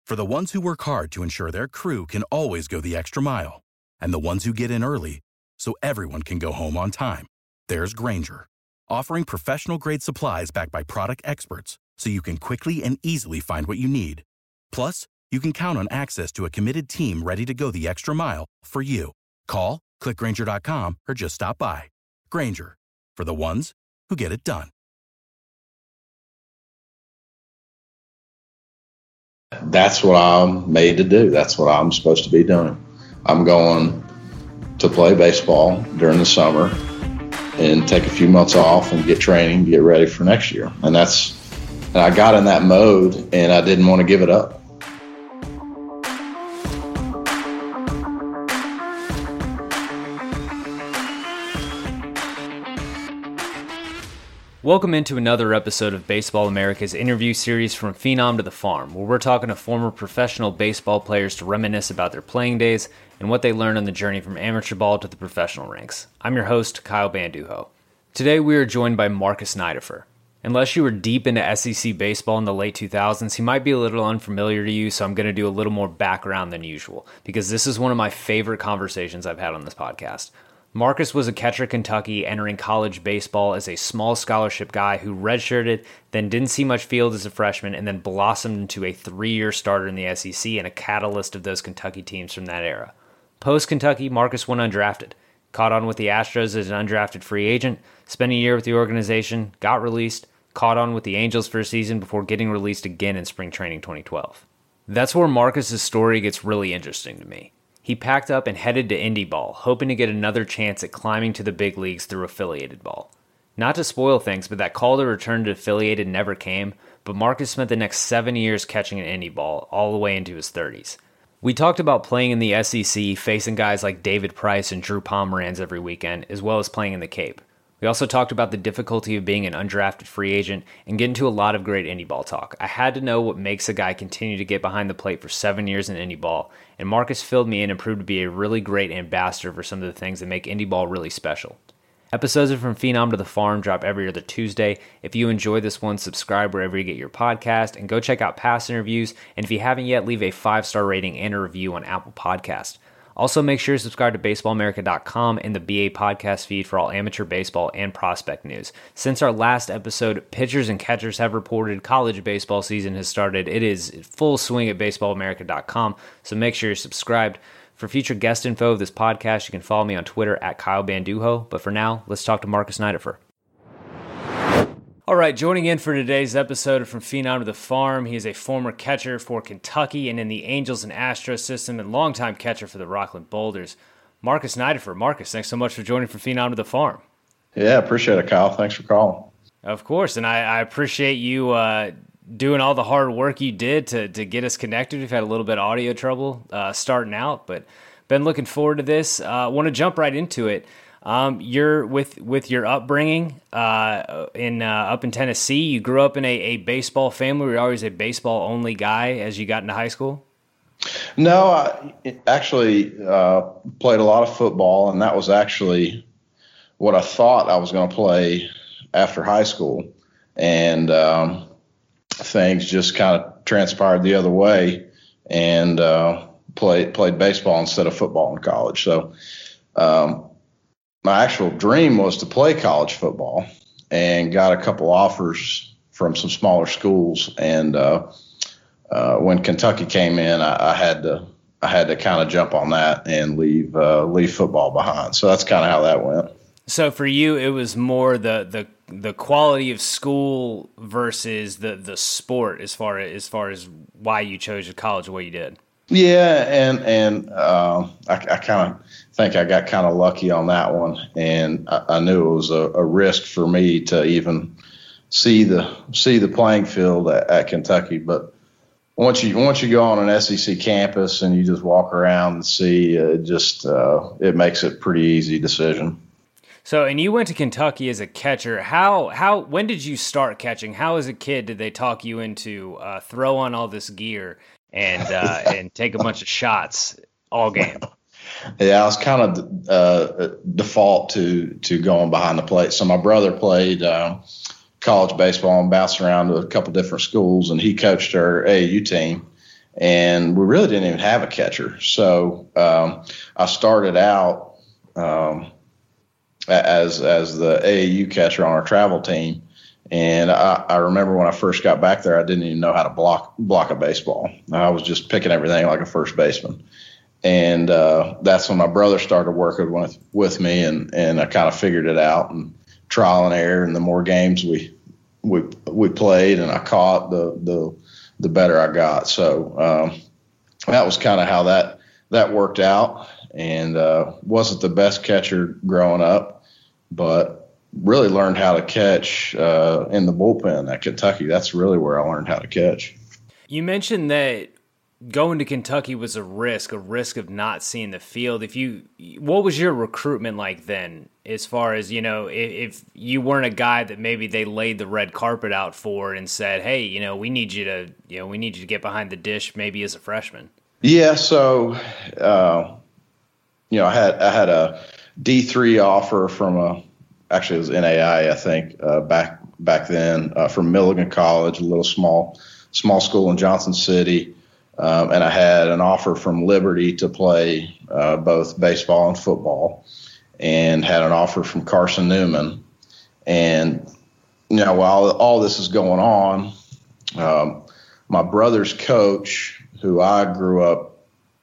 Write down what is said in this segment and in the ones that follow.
For the ones who work hard to ensure their crew can always go the extra mile, and the ones who get in early so everyone can go home on time, there's Grainger, offering professional-grade supplies backed by product experts so you can quickly and easily find what you need. Plus, you can count on access to a committed team ready to go the extra mile for you. Call, click Grainger.com, or just stop by. Grainger, for the ones who get it done. That's what I'm made to do. That's what I'm supposed to be doing. I'm going to play baseball during the summer and take a few months off and get training, get ready for next year. And I got in that mode and I didn't want to give it up. Welcome into another episode of Baseball America's interview series From Phenom to the Farm, where we're talking to former professional baseball players to reminisce about their playing days and what they learned on the journey from amateur ball to the professional ranks. I'm your host, Kyle Banduho. Today we are joined by Marcus Nideffer. Unless you were deep into SEC baseball in the late 2000s, he might be a little unfamiliar to you, so I'm going to do a little more background than usual, because this is one of my favorite conversations I've had on this podcast. Marcus was a catcher at Kentucky, entering college baseball as a small scholarship guy who redshirted, then didn't see much field as a freshman, and then blossomed into a 3-year starter in the SEC and a catalyst of those Kentucky teams from that era. Post-Kentucky, Marcus went undrafted, caught on with the Astros as an undrafted free agent, spent a year with the organization, got released, caught on with the Angels for a season before getting released again in spring training 2012. That's where Marcus's story gets really interesting to me. He packed up and headed to Indy Ball, hoping to get another chance at climbing to the big leagues through affiliated ball. Not to spoil things, but that call to return to affiliated never came, but Marcus spent the next 7 years catching an Indy Ball, all the way into his 30s. We talked about playing in the SEC, facing guys like David Price and Drew Pomeranz every weekend, as well as playing in the Cape. We also talked about the difficulty of being an undrafted free agent and get into a lot of great Indy Ball talk. I had to know what makes a guy continue to get behind the plate for 7 years in Indy Ball, and Marcus filled me in and proved to be a really great ambassador for some of the things that make Indy Ball really special. Episodes of From Phenom to the Farm drop every other Tuesday. If you enjoy this one, subscribe wherever you get your podcast, and go check out past interviews, and if you haven't yet, leave a 5-star rating and a review on Apple Podcasts. Also, make sure to subscribe to BaseballAmerica.com and the BA podcast feed for all amateur baseball and prospect news. Since our last episode, pitchers and catchers have reported college baseball season has started. It is full swing at BaseballAmerica.com, so make sure you're subscribed. For future guest info of this podcast, you can follow me on Twitter at Kyle Banduho. But for now, let's talk to Marcus Nideffer. All right, joining in for today's episode of From Phenom to the Farm, he is a former catcher for Kentucky and in the Angels and Astros system and longtime catcher for the Rockland Boulders, Marcus Nideffer. Marcus, thanks so much for joining From Phenom to the Farm. Yeah, appreciate it, Kyle. Thanks for calling. Of course, and I appreciate you doing all the hard work you did to get us connected. We've had a little bit of audio trouble starting out, but been looking forward to this. Want to jump right into it. You're with your upbringing up in Tennessee. You grew up in a baseball family. Were you always a baseball only guy as you got into high school? No, I actually played a lot of football, and that was actually what I thought I was going to play after high school. And things just kind of transpired the other way, and played baseball instead of football in college. So my actual dream was to play college football, and got a couple offers from some smaller schools. And when Kentucky came in, I had to kind of jump on that and leave football behind. So that's kind of how that went. So for you, it was more the quality of school versus the sport as far as why you chose your college the way you did. Yeah, and I kind of think I got kind of lucky on that one, and I knew it was a risk for me to even see the playing field at Kentucky. But once you go on an SEC campus and you just walk around and see, it makes it a pretty easy decision. So, and you went to Kentucky as a catcher. When did you start catching? How as a kid did they talk you into throw on all this gear and take a bunch of shots all game? Yeah, I was kind of default to going behind the plate. So my brother played college baseball and bounced around to a couple different schools, and he coached our AAU team. and we really didn't even have a catcher. So I started out as the AAU catcher on our travel team. And I remember when I first got back there, I didn't even know how to block a baseball. I was just picking everything like a first baseman. And that's when my brother started working with me, and I kind of figured it out, and trial and error. And the more games we played and I caught, the better I got. So that was kind of how that worked out. And wasn't the best catcher growing up, but really learned how to catch in the bullpen at Kentucky. That's really where I learned how to catch. You mentioned that going to Kentucky was a risk of not seeing the field. What was your recruitment like then, as far as, if you weren't a guy that maybe they laid the red carpet out for and said, hey, we need you to get behind the dish maybe as a freshman? Yeah. So, I had a D3 offer from actually it was NAI, I think, back then, from Milligan College, a little small school in Johnson City. And I had an offer from Liberty to play both baseball and football, and had an offer from Carson Newman. And, while all this is going on, my brother's coach, who I grew up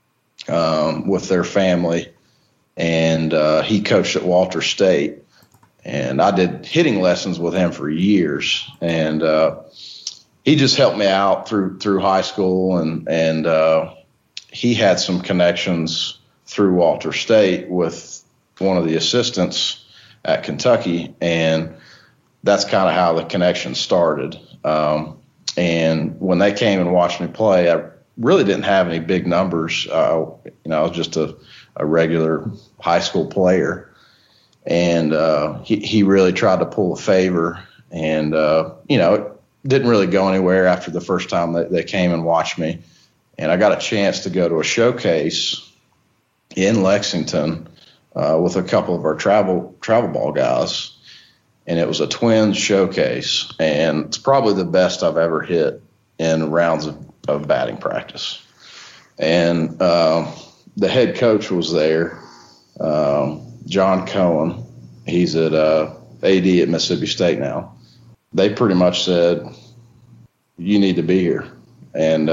with their family, and he coached at Walter State. And I did hitting lessons with him for years. And he just helped me out through high school, and he had some connections through Walter State with one of the assistants at Kentucky, and that's kind of how the connection started. And when they came and watched me play, I really didn't have any big numbers. I was just a regular high school player, and he really tried to pull a favor, and it didn't really go anywhere after the first time that they came and watched me. And I got a chance to go to a showcase in Lexington with a couple of our travel ball guys. And it was a Twins showcase. And it's probably the best I've ever hit in rounds of batting practice. And the head coach was there, John Cohen. He's at AD at Mississippi State now. They pretty much said, you need to be here. And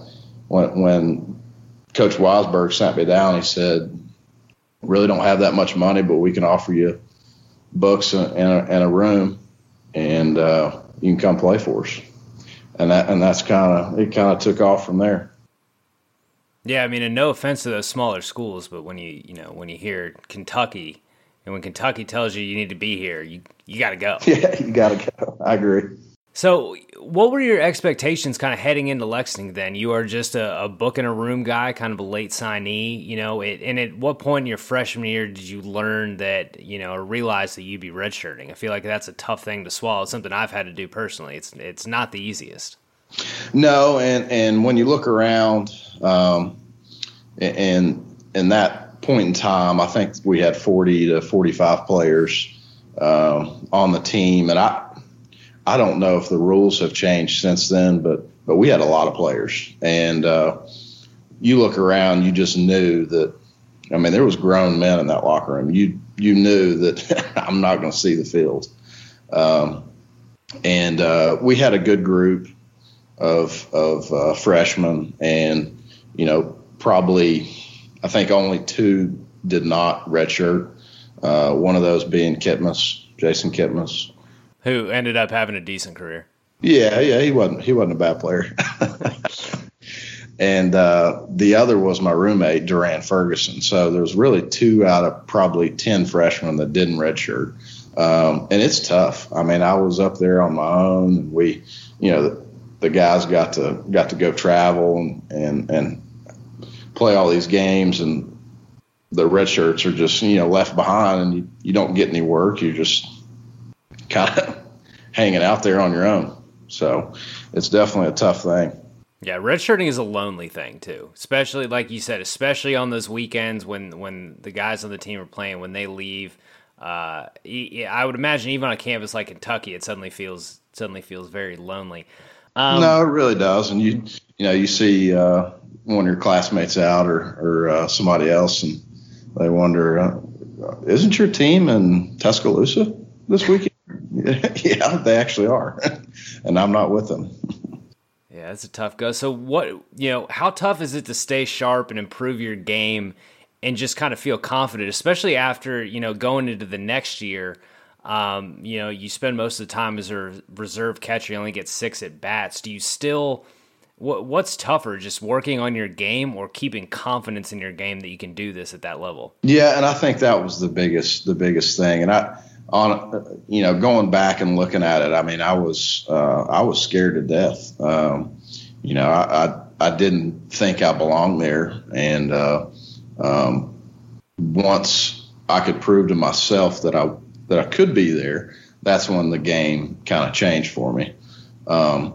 when Coach Weisberg sent me down, he said, really don't have that much money, but we can offer you books and a room, and you can come play for us. And that's it kind of took off from there. Yeah, I mean, and no offense to those smaller schools, but when you hear Kentucky, and when Kentucky tells you need to be here, you got to go. Yeah, you got to go. I agree. So what were your expectations kind of heading into Lexington then? You are just a book in a room guy, kind of a late signee, and at what point in your freshman year did you learn that, or realize that you'd be redshirting? I feel like that's a tough thing to swallow. It's something I've had to do personally. It's not the easiest. No, and when you look around, and in that point in time, I think we had 40 to 45 players on the team, and I don't know if the rules have changed since then, but we had a lot of players, and you look around, you just knew that. I mean, there was grown men in that locker room. You knew that I'm not going to see the field, and we had a good group of freshmen, and probably I think only two did not redshirt. One of those being Jason Kitmus, who ended up having a decent career. Yeah, he wasn't a bad player. And the other was my roommate, Duran Ferguson. So there was really 2 out of probably 10 freshmen that didn't redshirt. And it's tough. I mean, I was up there on my own, and we, the guys got to go travel and play all these games, and the red shirts are just, left behind, and you don't get any work. You're just kind of hanging out there on your own. So it's definitely a tough thing. Yeah, redshirting is a lonely thing too, especially like you said, especially on those weekends when the guys on the team are playing, when they leave. I would imagine even on a campus like Kentucky, it suddenly feels very lonely. No, it really does. And you see one of your classmates out or somebody else, and they wonder, isn't your team in Tuscaloosa this weekend? Yeah, they actually are, and I'm not with them. Yeah, it's a tough go. So how tough is it to stay sharp and improve your game and just kind of feel confident, especially after, going into the next year? You spend most of the time as a reserve catcher, you only get 6 at bats. Do you still, what's tougher, just working on your game or keeping confidence in your game that you can do this at that level? Yeah. And I think that was the biggest thing. And going back and looking at it, I mean, I was scared to death. I didn't think I belonged there. And, once I could prove to myself that I could be there, that's when the game kind of changed for me. I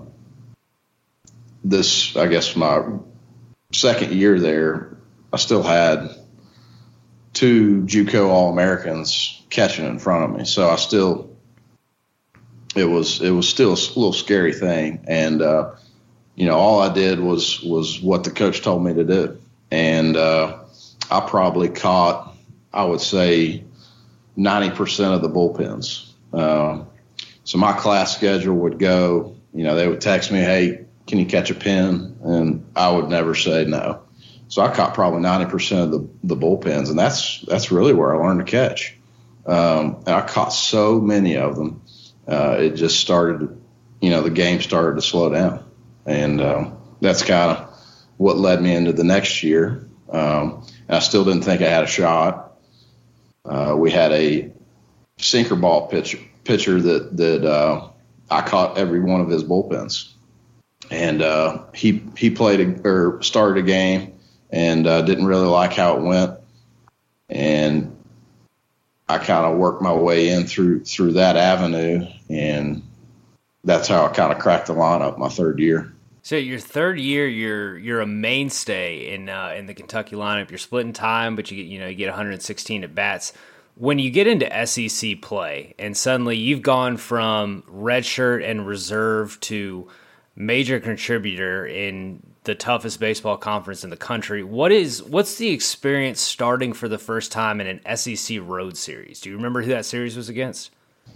guess my second year there, I still had 2 JUCO All-Americans catching in front of me. So it was still a little scary thing. And, all I did was what the coach told me to do. And I probably caught, I would say, 90% of the bullpens. So my class schedule would go, they would text me, hey, can you catch a pin? And I would never say no. So I caught probably 90% of the bullpens, and that's really where I learned to catch. And I caught so many of them. It just started, the game started to slow down. And that's kind of what led me into the next year. And I still didn't think I had a shot. We had a sinker ball pitcher that I caught every one of his bullpens. And he played or started a game and didn't really like how it went. And I kind of worked my way in through that avenue, and that's how I kind of cracked the lineup my third year. So your third year, you're a mainstay in the Kentucky lineup. You're splitting time, but you get 116 at bats. When you get into SEC play, and suddenly you've gone from redshirt and reserve to major contributor in the toughest baseball conference in the country, what's the experience starting for the first time in an SEC road series? Do you remember who that series was against?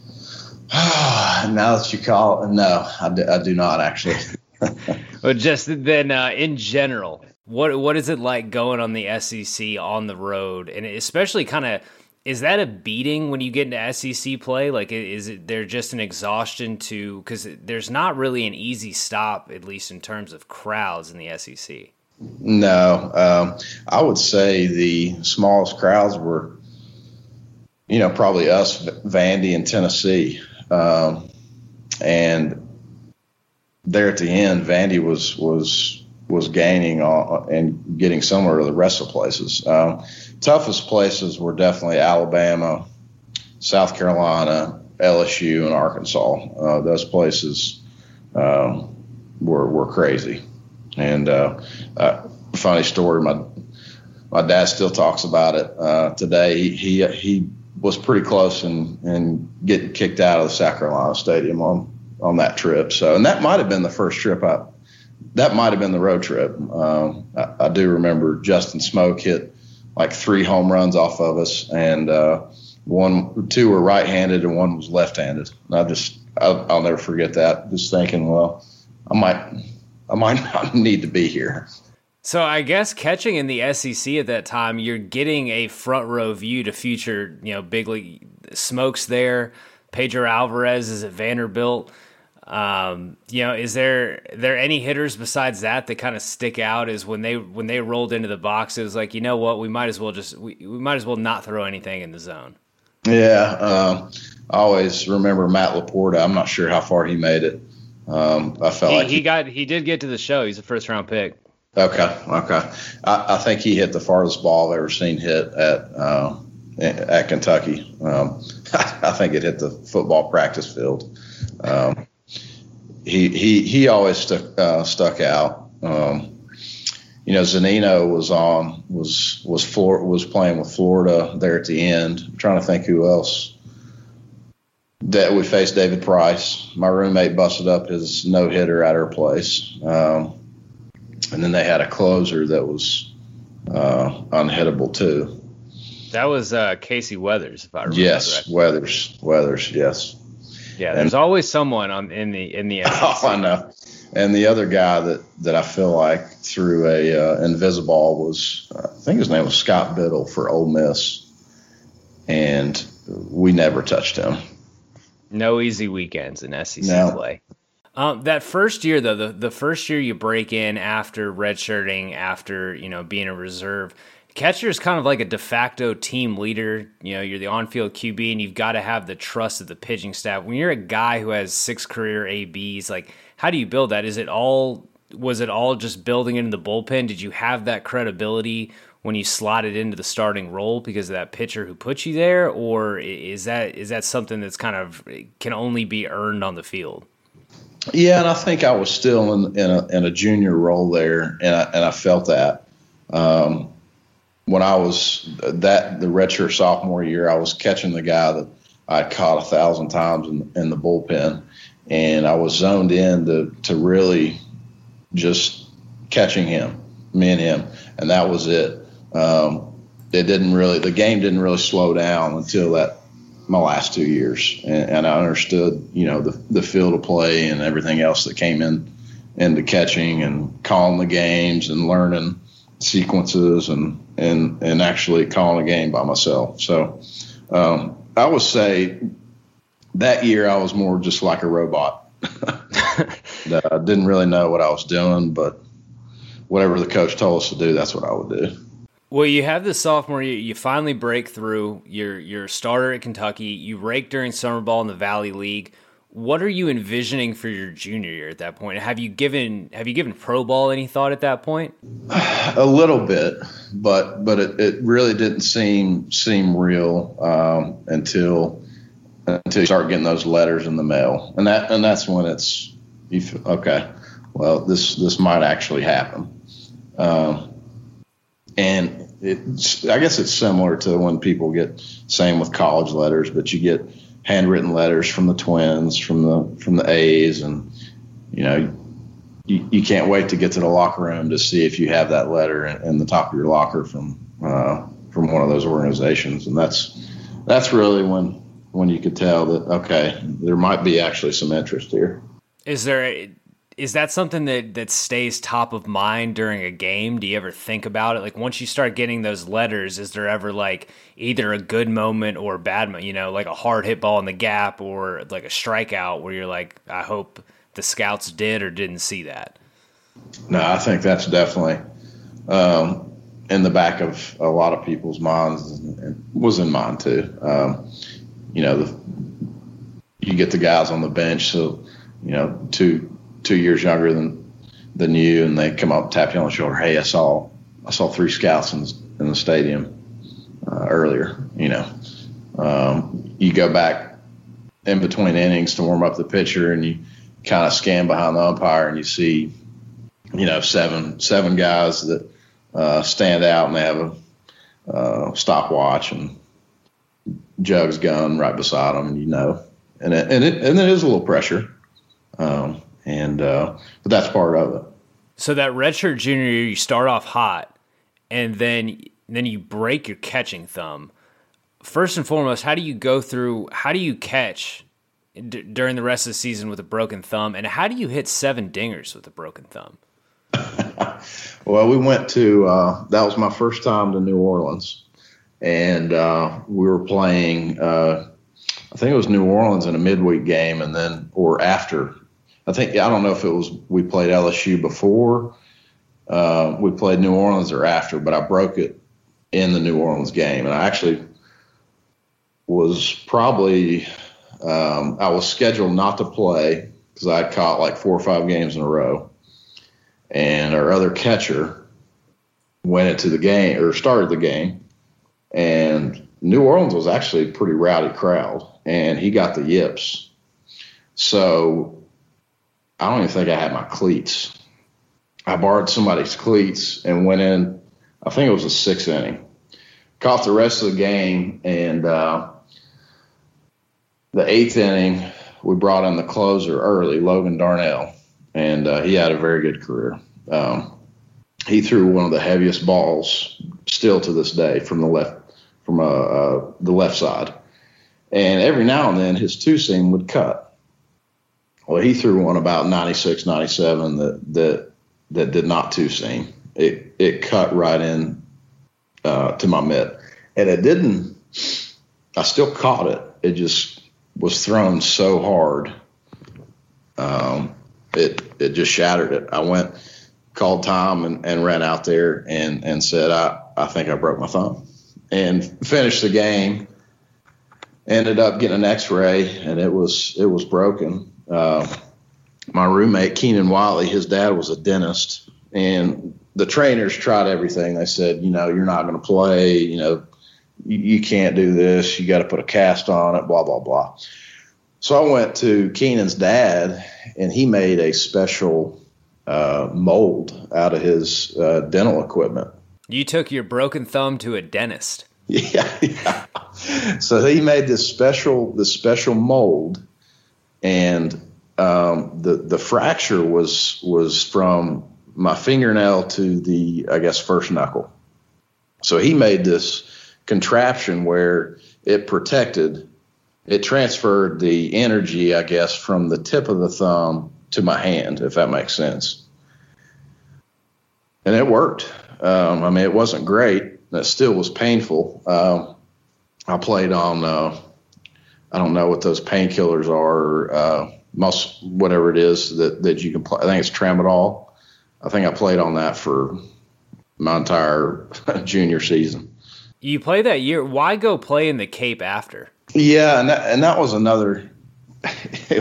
Now that you call it, no, I do not actually. Well, just then, in general, what is it like going on the SEC on the road, and especially kind of, is that a beating when you get into SEC play? Like, is it there just an exhaustion because there's not really an easy stop, at least in terms of crowds in the SEC? No, I would say the smallest crowds were, probably us, Vandy, and Tennessee, and there at the end, Vandy was gaining and getting similar to the rest of the places. Toughest places were definitely Alabama, South Carolina, LSU, and Arkansas. Those places were crazy. And funny story, my dad still talks about it today. He was pretty close in getting kicked out of the South Carolina Stadium on that trip. So, and that might have been the first trip that might have been the road trip. I do remember Justin Smoke hit like 3 home runs off of us, and 2 were right-handed and 1 was left-handed. And I'll never forget that. Just thinking, well, I might not need to be here. So I guess catching in the SEC at that time, you're getting a front row view to future, big league. Smoke's there, Pedro Alvarez is at Vanderbilt. Is there any hitters besides that kind of stick out as when they rolled into the box, it was like, what, we might as well not throw anything in the zone. Yeah. I always remember Matt Laporta. I'm not sure how far he made it. I felt he did get to the show. He's a first round pick. Okay. I think he hit the farthest ball I've ever seen hit at Kentucky. I think it hit the football practice field. He always stuck out. Zunino was playing with Florida there at the end. I'm trying to think who else that we faced David Price. My roommate busted up his no-hitter at her place. And then they had a closer that was unhittable too. That was Casey Weathers, if I remember. Yes, correctly. Weathers, yes. Yeah, there's always someone in the SEC. Oh, I know. And the other guy that I feel like threw a Invisiball was, I think his name was Scott Biddle for Ole Miss, and we never touched him. No easy weekends in SEC play. That first year, though, the first year you break in after redshirting, after being a reserve, catcher is kind of like a de facto team leader. You're the on-field QB, and you've got to have the trust of the pitching staff. When you're a guy who has 6 career ABs, like, how do you build that? Was it all just building into the bullpen? Did you have that credibility when you slotted into the starting role because of that pitcher who put you there, or is that something that's kind of can only be earned on the field? Yeah, and I think I was still in a junior role there, and I felt that. When I was the redshirt sophomore year, I was catching the guy that I caught 1,000 times in the bullpen, and I was zoned in to really just catching him, me and him, and that was it. The game didn't really slow down until my last 2 years, and I understood, the field of play and everything else that came into catching and calling the games and learning sequences and actually calling a game by myself. So I would say that year I was more just like a robot. I didn't really know what I was doing, but whatever the coach told us to do, that's what I would do. Well, you have this sophomore year, you finally break through. You're a starter at Kentucky. You rake during summer ball in the Valley League. What are you envisioning for your junior year at that point? Have you given pro ball any thought at that point? A little bit, but it really didn't seem real until you start getting those letters in the mail, and that's when you feel, okay, well, this might actually happen. And I guess it's similar to when people get, same with college letters, but you get handwritten letters from the Twins, from the A's, and you can't wait to get to the locker room to see if you have that letter in the top of your locker from one of those organizations, and that's really when you could tell that, okay, there might be actually some interest here. Is that something that stays top of mind during a game? Do you ever think about it? Like, once you start getting those letters, is there ever like either a good moment or a bad moment, like a hard hit ball in the gap or like a strikeout where you're like, I hope the scouts did or didn't see that? No, I think that's definitely in the back of a lot of people's minds, and was in mine too. You get the guys on the bench, so, 2 years younger than you, and they come up, tap you on the shoulder. Hey, I saw 3 scouts in the stadium earlier. You go back in between innings to warm up the pitcher, and you kind of scan behind the umpire, and you see, seven guys that stand out, and they have a stopwatch and Jug's gun right beside them, and it is a little pressure. But that's part of it. So that redshirt junior year, you start off hot, and then you break your catching thumb. First and foremost, how do you catch during the rest of the season with a broken thumb, and how do you hit 7 dingers with a broken thumb? Well, we went to that was my first time to New Orleans, and we were playing. I think it was New Orleans in a midweek game, or after. I don't know if it was we played LSU before we played New Orleans or after, but I broke it in the New Orleans game, and I actually was probably I was scheduled not to play because I had caught like 4 or 5 games in a row, and our other catcher went into the game or started the game, and New Orleans was actually a pretty rowdy crowd, and he got the yips. So I don't even think I had my cleats. I borrowed somebody's cleats and went in, I think it was the 6th inning. Caught the rest of the game, and the eighth inning, we brought in the closer early, Logan Darnell, and he had a very good career. He threw one of the heaviest balls still to this day from the left side. And every now and then his two-seam would cut. Well, he threw one about 96, 97 that did not two-seam. It cut right in to my mitt. And it didn't – I still caught it. It just was thrown so hard. It just shattered it. I went – called Tom and ran out there and said, I think I broke my thumb, and finished the game. Ended up getting an x-ray, and it was broken. My roommate, Keenan Wiley, his dad was a dentist, and the trainers tried everything. They said, you're not going to play, you can't do this. You got to put a cast on it, blah, blah, blah. So I went to Keenan's dad, and he made a special mold out of his dental equipment. You took your broken thumb to a dentist. Yeah. So he made this special mold, and the fracture was from my fingernail to the, I guess, first knuckle. So he made this contraption where it transferred the energy, I guess, from the tip of the thumb to my hand, if that makes sense. And it worked. It wasn't great. It still was painful. I played on, I don't know what those painkillers are, whatever it is that you can play. I think it's Tramadol. I think I played on that for my entire junior season. You played that year. Why go play in the Cape after? Yeah, and that was another. It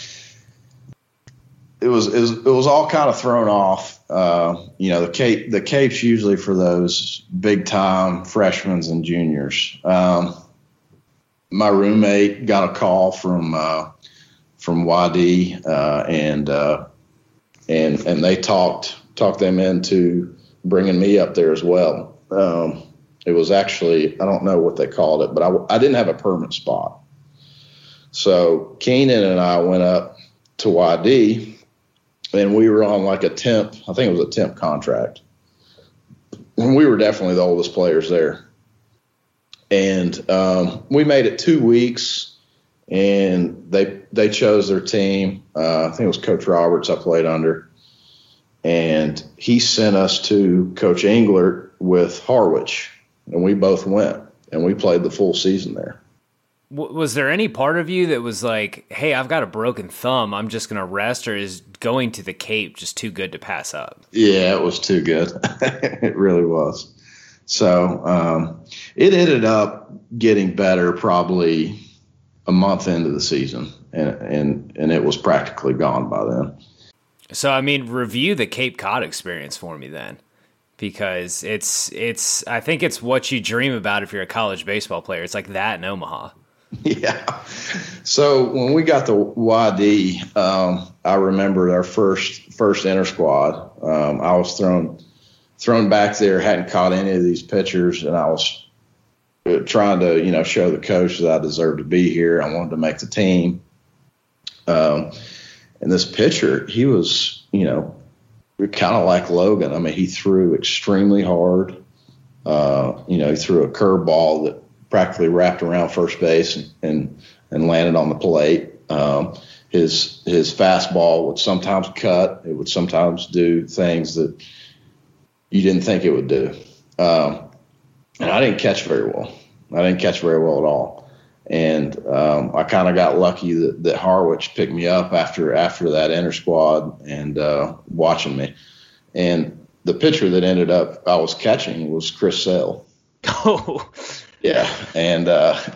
was all kind of thrown off. The Cape's usually for those big time freshmen and juniors. My roommate got a call from YD, and they talked them into bringing me up there as well. It was actually, I don't know what they called it, but I didn't have a permanent spot. So Keenan and I went up to YD. And we were on like a temp, I think it was a temp contract. And we were definitely the oldest players there. And we made it 2 weeks, and they chose their team. I think it was Coach Roberts I played under. And he sent us to Coach Englert with Harwich, and we both went, and we played the full season there. Was there any part of you that was like, hey, I've got a broken thumb, I'm just going to rest, or is going to the Cape just too good to pass up? Yeah, it was too good. It really was. So it ended up getting better probably a month into the season, and it was practically gone by then. So, review the Cape Cod experience for me then, because it's I think it's what you dream about if you're a college baseball player. It's like that in Omaha. Yeah. So when we got to YD, I remember our first inter squad. I was thrown back there, hadn't caught any of these pitchers, and I was trying to, show the coach that I deserved to be here. I wanted to make the team. And this pitcher, he was, kind of like Logan. He threw extremely hard. He threw a curveball that practically wrapped around first base and landed on the plate. His fastball would sometimes cut. It would sometimes do things that you didn't think it would do. And I didn't catch very well. I didn't catch very well at all. And I kind of got lucky that Harwich picked me up after that inter squad and watching me. And the pitcher that ended up I was catching was Chris Sale. Oh, yeah. And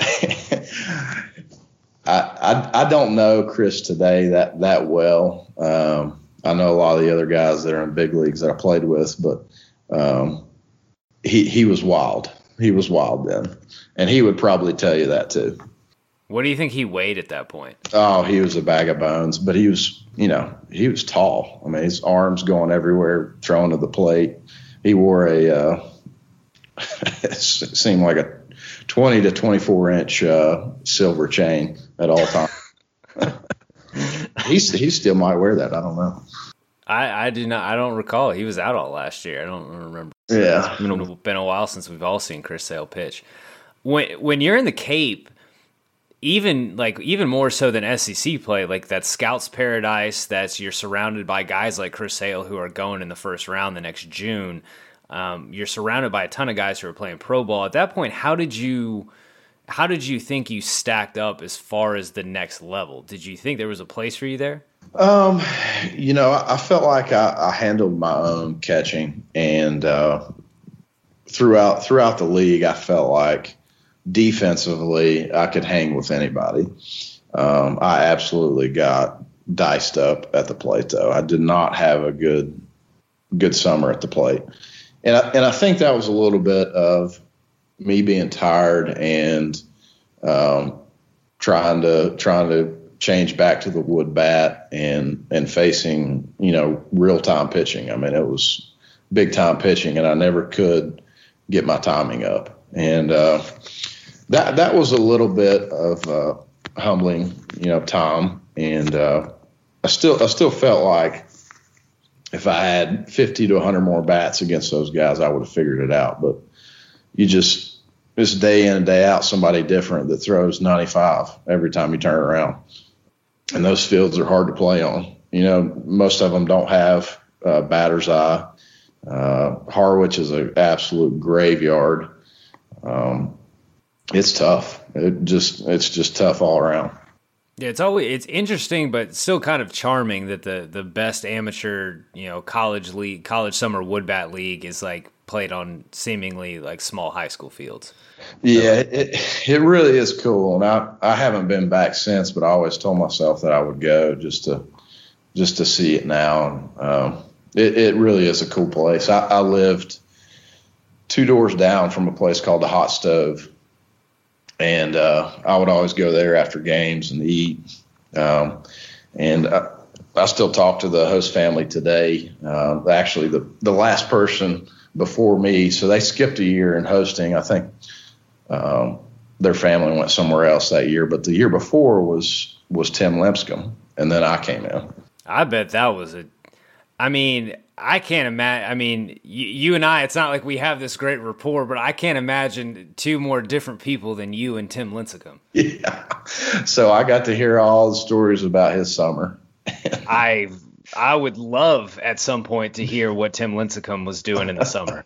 I don't know Chris today that well. I know a lot of the other guys that are in big leagues that I played with, but he was wild. He was wild then. And he would probably tell you that too. What do you think he weighed at that point? Oh, he was a bag of bones, but he was tall. His arms going everywhere, throwing to the plate. He wore it seemed like a 20 to 24 inch silver chain at all times. he still might wear that. I don't know. I do not. I don't recall. He was out all last year. I don't remember. Yeah, it's been a while since we've all seen Chris Sale pitch. When you're in the Cape, even more so than SEC play, like that Scouts paradise. You're surrounded by guys like Chris Sale who are going in the first round the next June. You're surrounded by a ton of guys who are playing pro ball. At that point, how did you think you stacked up as far as the next level? Did you think there was a place for you there? I felt like I handled my own catching, and throughout the league, I felt like defensively I could hang with anybody. I absolutely got diced up at the plate, though. I did not have a good summer at the plate, and I think that was a little bit of me being tired and trying to change back to the wood bat and facing, real time pitching. I mean, it was big time pitching, and I never could get my timing up. And that was a little bit of humbling, time. And I still felt like if I had 50 to 100 more bats against those guys, I would have figured it out. But it's day in and day out somebody different that throws 95 every time you turn around. And those fields are hard to play on. Most of them don't have batter's eye. Harwich is an absolute graveyard. It's tough. It's just tough all around. Yeah, it's interesting, but still kind of charming that the best amateur, college summer wood bat league is like played on seemingly like small high school fields. Yeah, it really is cool, and I haven't been back since, but I always told myself that I would go just to see it now. And, it really is a cool place. I lived 2 doors down from a place called the Hot Stove, and I would always go there after games and eat. And I still talk to the host family today. Actually, the last person before me, so they skipped a year in hosting. I think their family went somewhere else that year, but the year before was Tim Lincecum, and then I came in. I bet that was I can't imagine. You and I, it's not like we have this great rapport, but I can't imagine 2 more different people than you and Tim Lincecum. Yeah. So I got to hear all the stories about his summer. I would love at some point to hear what Tim Lincecum was doing in the summer.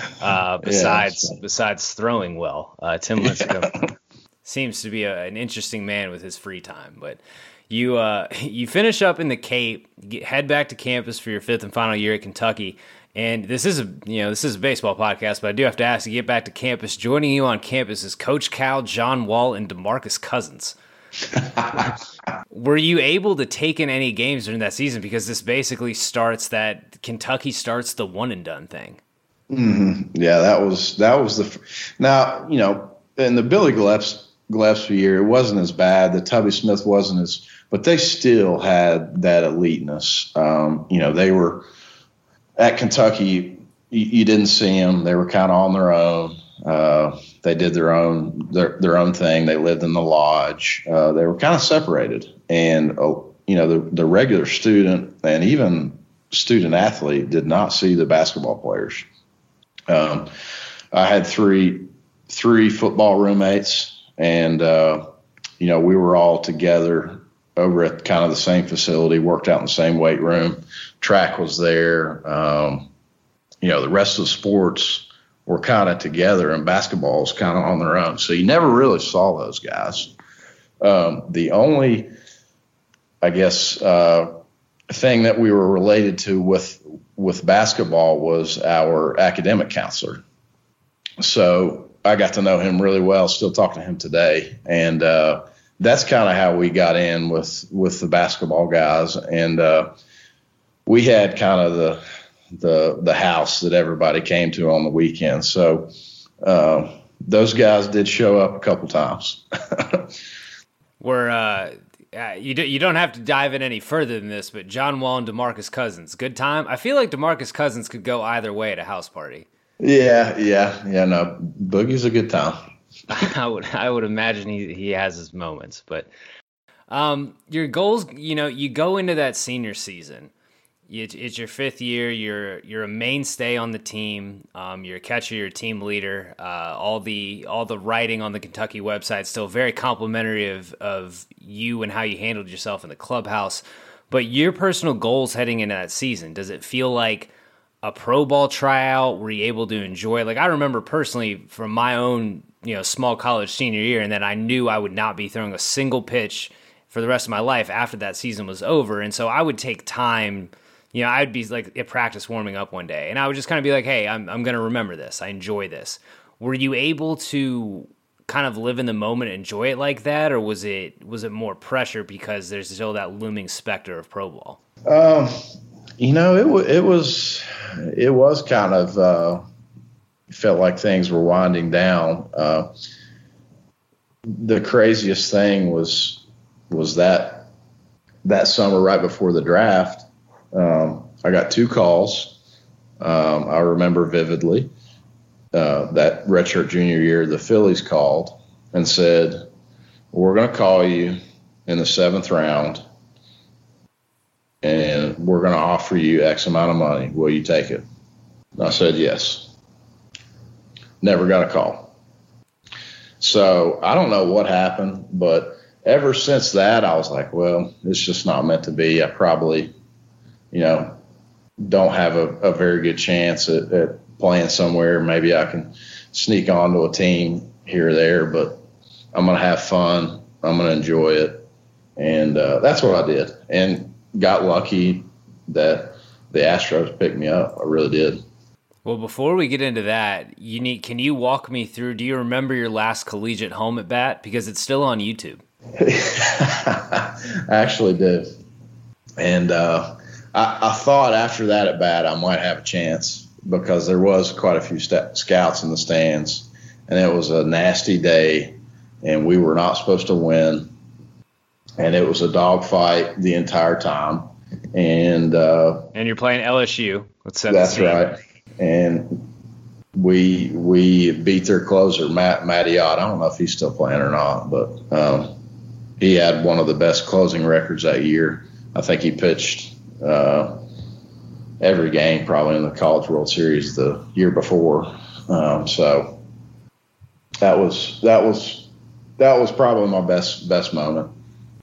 Besides throwing well, Tim Lincecum seems to be an interesting man with his free time. But you finish up in the Cape, head back to campus for your 5th and final year at Kentucky. And this is a baseball podcast, but I do have to ask, you get back to campus. Joining you on campus is Coach Cal, John Wall, and DeMarcus Cousins. Were you able to take in any games during that season? Because this basically starts that Kentucky starts the one and done thing. Mm-hmm. Yeah, that was now, in the Billy Gillespie year, it wasn't as bad. The Tubby Smith wasn't as, but they still had that eliteness. They were at Kentucky. You didn't see them. They were kind of on their own. They did their own thing. They lived in the lodge. They were kind of separated, and the regular student and even student athlete did not see the basketball players. I had three football roommates, and we were all together over at kind of the same facility, worked out in the same weight room. Track was there. The rest of the sports were kind of together, and basketball was kind of on their own. So you never really saw those guys. The only, I guess, thing that we were related to with basketball was our academic counselor. So I got to know him really well, still talk to him today. And that's kind of how we got in with the basketball guys. And we had kind of the house that everybody came to on the weekend. So those guys did show up a couple times. You don't have to dive in any further than this, but John Wall and DeMarcus Cousins, good time. I feel like DeMarcus Cousins could go either way at a house party. Yeah. No, Boogie's a good time. I would imagine he has his moments, but your goals, you go into that senior season. It's your fifth year. You're a mainstay on the team. You're a catcher. You're a team leader. All the writing on the Kentucky website is still very complimentary of you and how you handled yourself in the clubhouse. But your personal goals heading into that season, does it feel like a pro ball tryout? Were you able to enjoy it? Like, I remember personally from my own small college senior year, and then I knew I would not be throwing a single pitch for the rest of my life after that season was over, and so I would take time. I'd be like at practice warming up one day, and I would just kind of be like, hey, I'm going to remember this. I enjoy this. Were you able to kind of live in the moment and enjoy it like that, or was it more pressure because there's still that looming specter of pro ball? It was kind of felt like things were winding down. The craziest thing was that summer right before the draft. I got 2 calls. I remember vividly that redshirt junior year, the Phillies called and said, we're going to call you in the 7th round, and we're going to offer you X amount of money. Will you take it? And I said yes. Never got a call. So I don't know what happened, but ever since that, I was like, well, it's just not meant to be. I probably don't have a very good chance at playing somewhere. Maybe I can sneak onto a team here or there, but I'm going to have fun. I'm going to enjoy it. And that's what I did, and got lucky that the Astros picked me up. I really did. Well, before we get into that, can you walk me through, do you remember your last collegiate home at bat? Because it's still on YouTube. I actually do. And I thought after that at bat I might have a chance, because there was quite a few scouts in the stands, and it was a nasty day, and we were not supposed to win, and it was a dogfight the entire time. And you're playing LSU. That's right. And we beat their closer, Matty Ott. I don't know if he's still playing or not, but he had one of the best closing records that year. I think he pitched every game probably in the College World Series the year before. So that was probably my best moment.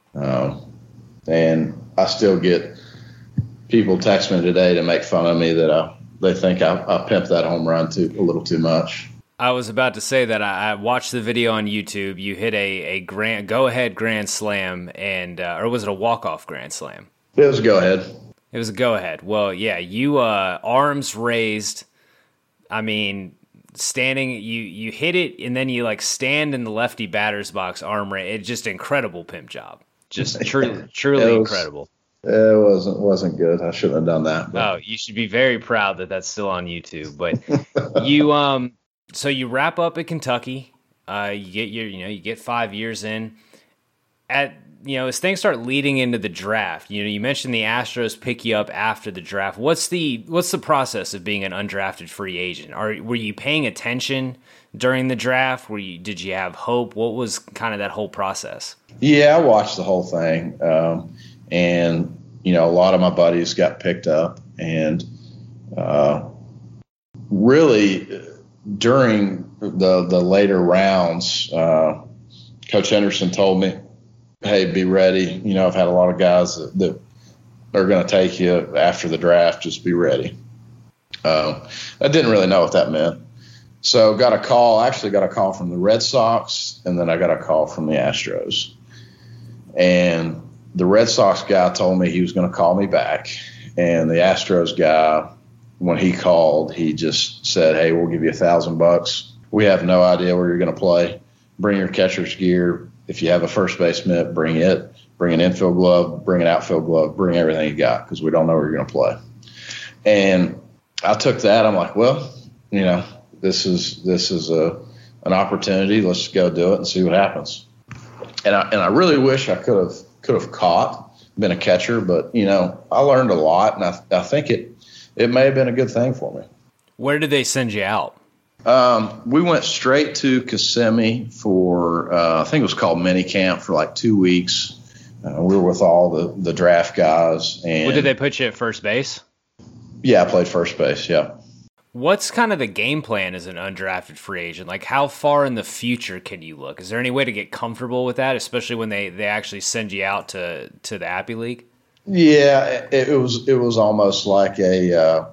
And I still get people text me today to make fun of me that they think I pimped that home run a little too much. I was about to say that I watched the video on YouTube. You hit a go-ahead grand slam, and or was it a walk-off grand slam? It was a go-ahead. It was a go-ahead. Well, yeah, you arms raised. I mean, standing. You hit it, and then you stand in the lefty batter's box, arm raised. It's just incredible pimp job. Just truly incredible. It wasn't good. I shouldn't have done that. But. Oh, you should be very proud that that's still on YouTube. But you so you wrap up at Kentucky. You get 5 years in. As things start leading into the draft, you mentioned the Astros pick you up after the draft. What's the process of being an undrafted free agent? Were you paying attention during the draft? Did you have hope? What was kind of that whole process? Yeah, I watched the whole thing. And a lot of my buddies got picked up, and really during the later rounds, Coach Henderson told me, hey, be ready. I've had a lot of guys that are going to take you after the draft. Just be ready. I didn't really know what that meant. So I got a call from the Red Sox, and then I got a call from the Astros. And the Red Sox guy told me he was going to call me back. And the Astros guy, when he called, he just said, hey, we'll give you $1,000. We have no idea where you're going to play. Bring your catcher's gear. If you have a first base mitt, bring it. Bring an infield glove, bring an outfield glove, bring everything you got, because we don't know where you're going to play. And I took that. I'm like, well, this is an opportunity. Let's go do it and see what happens. And I really wish I could have been a catcher, but I learned a lot, and I think it may have been a good thing for me. Where did they send you out? We went straight to Kissimmee for, I think it was called mini camp for like 2 weeks. We were with all the draft guys. And Did they put you at first base? Yeah, I played first base. Yeah. What's kind of the game plan as an undrafted free agent? Like, how far in the future can you look? Is there any way to get comfortable with that, especially when they actually send you out to the Appy League? Yeah, it was almost like a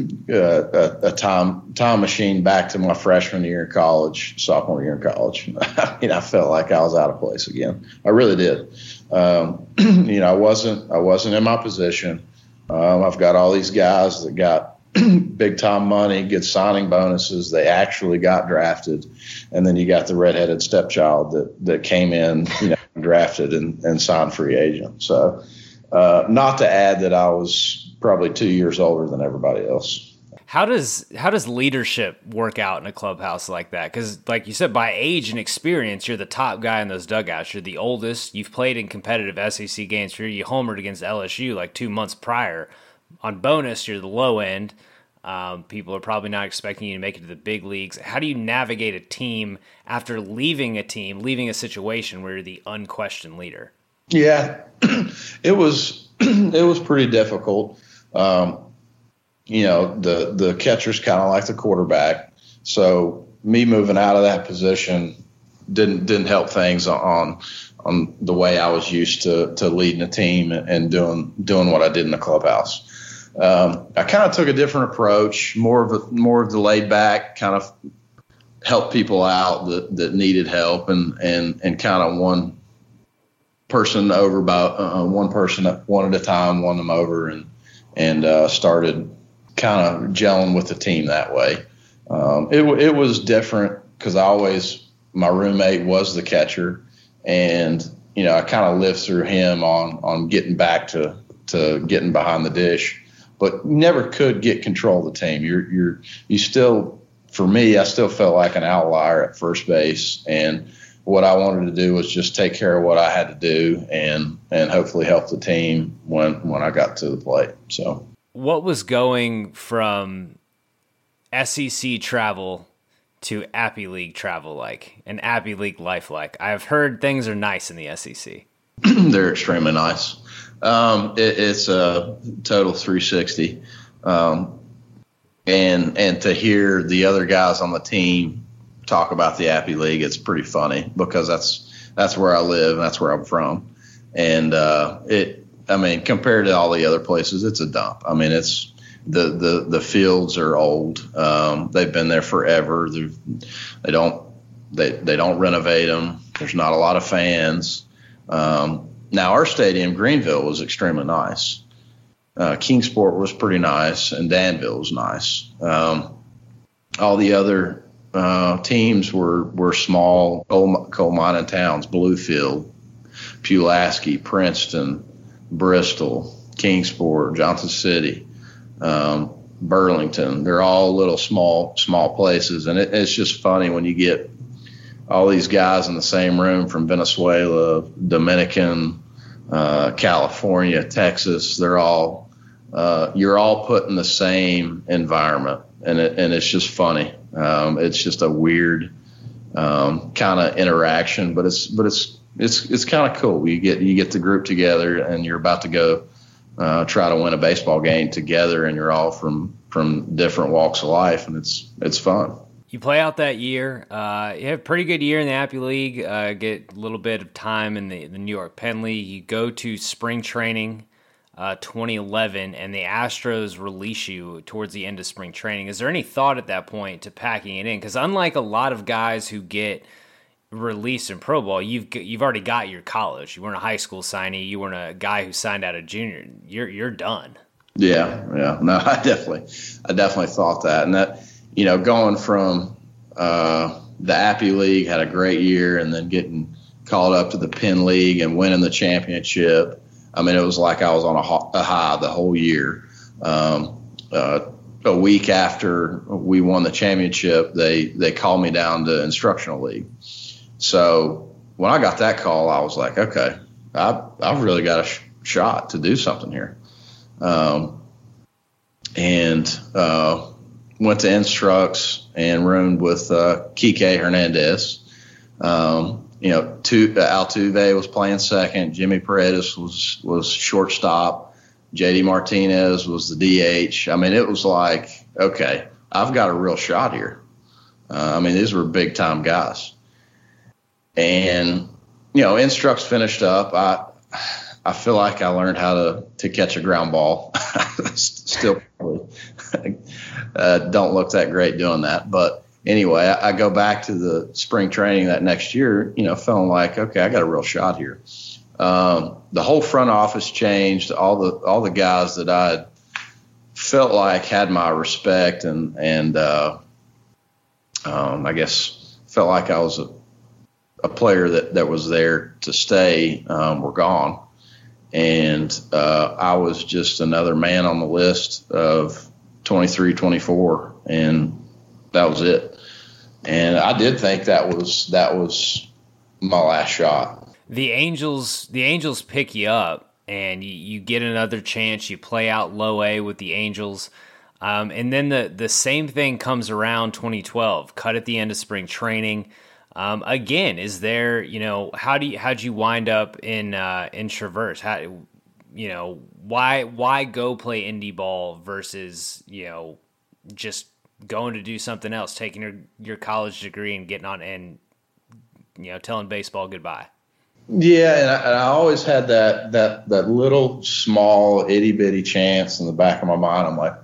time machine back to my freshman year in college, sophomore year in college. I mean, I felt like I was out of place again. I really did. I wasn't in my position. I've got all these guys that got big time money, good signing bonuses. They actually got drafted, and then you got the redheaded stepchild that came in, drafted and signed free agent. So, not to add that I was probably 2 years older than everybody else. How does leadership work out in a clubhouse like that? Because, like you said, by age and experience, you're the top guy in those dugouts. You're the oldest. You've played in competitive SEC games. You homered against LSU like 2 months prior. On bonus, you're the low end. People are probably not expecting you to make it to the big leagues. How do you navigate a team after leaving a situation where you're the unquestioned leader? Yeah, it was pretty difficult. The catcher's kind of like the quarterback. So me moving out of that position didn't help things on the way I was used to leading a team and doing what I did in the clubhouse. I kind of took a different approach, more of the laid back, kind of help people out that needed help and kind of one person over by one person one at a time, won them over and started kind of gelling with the team that way. It was different because my roommate was the catcher, and I kind of lived through him on getting back to getting behind the dish, but never could get control of the team. You still, for me, I still felt like an outlier at first base, and what I wanted to do was just take care of what I had to do and hopefully help the team when I got to the plate. So. What was going from SEC travel to Appy League travel like, and Appy League life like? I've heard things are nice in the SEC. They're extremely nice. It's a total 360. And to hear the other guys on the team talk about the Appy League, it's pretty funny because that's where I live and that's where I'm from. And compared to all the other places, it's a dump. I mean, it's the fields are old. They've been there forever. They don't renovate them. There's not a lot of fans. Now our stadium, Greenville, was extremely nice. Kingsport was pretty nice, and Danville was nice. All the other teams were small coal mining towns: Bluefield, Pulaski, Princeton, Bristol, Kingsport, Johnson City, Burlington. They're all little small places, and it's just funny when you get all these guys in the same room from Venezuela, Dominican, California, Texas. They're all you're all put in the same environment, and it's just funny. It's just a weird kind of interaction, but it's kind of cool. You get the group together, and you're about to go try to win a baseball game together, and you're all from different walks of life, and it's fun. You play out that year. You have a pretty good year in the Appy League. Get a little bit of time in the New York Penn League. You go to spring training 2011, and the Astros release you towards the end of spring training. Is there any thought at that point to packing it in? Because unlike a lot of guys who get released in pro ball, you've already got your college. You weren't a high school signee. You weren't a guy who signed out of junior. You're done. Yeah. No, I definitely thought that, and that. Going from the Appy League, had a great year, and then getting called up to the Penn League and winning the championship. I mean, it was like I was on a high the whole year. A week after we won the championship, they called me down to instructional league. So when I got that call, I was like, okay, I've really got a shot to do something here. went to Instructs and roomed with Kike Hernandez. Altuve was playing second. Jimmy Paredes was shortstop. JD Martinez was the DH. I mean, it was like, okay, I've got a real shot here. These were big time guys. And, Instructs finished up. I feel like I learned how to catch a ground ball. Still probably don't look that great doing that. But anyway, I go back to the spring training that next year, feeling like, okay, I got a real shot here. The whole front office changed. All the guys that I felt like had my respect and I guess felt like I was a player that was there to stay were gone. And I was just another man on the list of 23, 24, and that was it. And I did think that was my last shot. The Angels pick you up, and you get another chance. You play out low A with the Angels, and then the same thing comes around 2012. Cut at the end of spring training. Again, is there how'd you wind up in Traverse? Why go play indie ball versus just going to do something else, taking your college degree and getting on and telling baseball goodbye? Yeah, and I always had that little small itty bitty chance in the back of my mind. I'm like,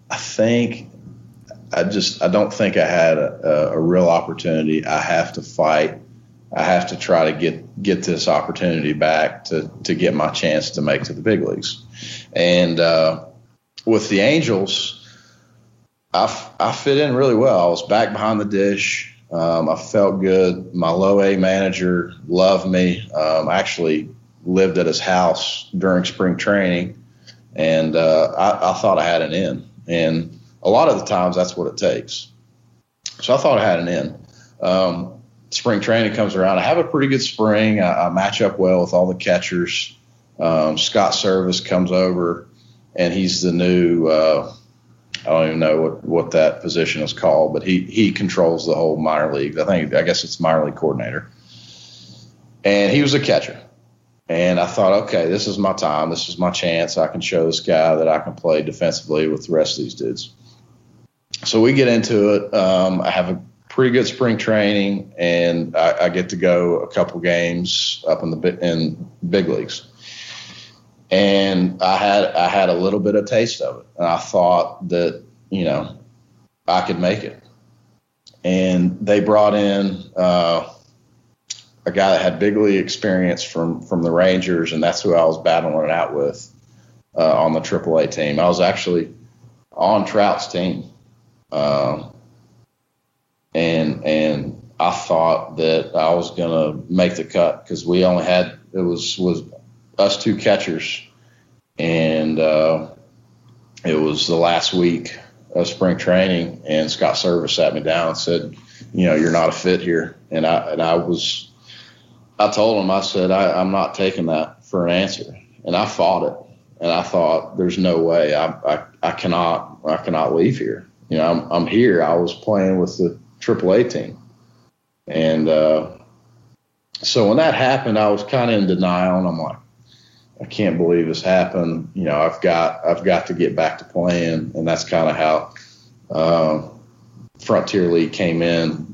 I don't think I had a real opportunity. I have to fight. I have to try to get this opportunity back to get my chance to make to the big leagues. And with the Angels, I fit in really well. I was back behind the dish. I felt good. My low A manager loved me. I actually lived at his house during spring training, and I thought I had an in. And a lot of the times that's what it takes. So I thought I had an in. Spring training comes around. I have a pretty good spring. I match up well with all the catchers. Scott Service comes over, and he's the new I don't even know what that position is called, but he controls the whole minor league. I guess it's minor league coordinator. And he was a catcher. And I thought, okay, this is my time. This is my chance. I can show this guy that I can play defensively with the rest of these dudes. So we get into it. I have a pretty good spring training, and I get to go a couple games up in big leagues. And I had a little bit of taste of it, and I thought that I could make it. And they brought in a guy that had big league experience from the Rangers, and that's who I was battling it out with on the AAA team. I was actually on Trout's team, and I thought that I was gonna make the cut because we only had it was us two catchers, and it was the last week of spring training, and Scott Service sat me down and said, you're not a fit here. And I told him, I said, I'm not taking that for an answer. And I fought it, and I thought, there's no way I cannot leave here. I'm here. I was playing with the AAA team. And so when that happened, I was kind of in denial, and I'm like, I can't believe this happened. I've got to get back to playing, and that's kind of how Frontier League came in.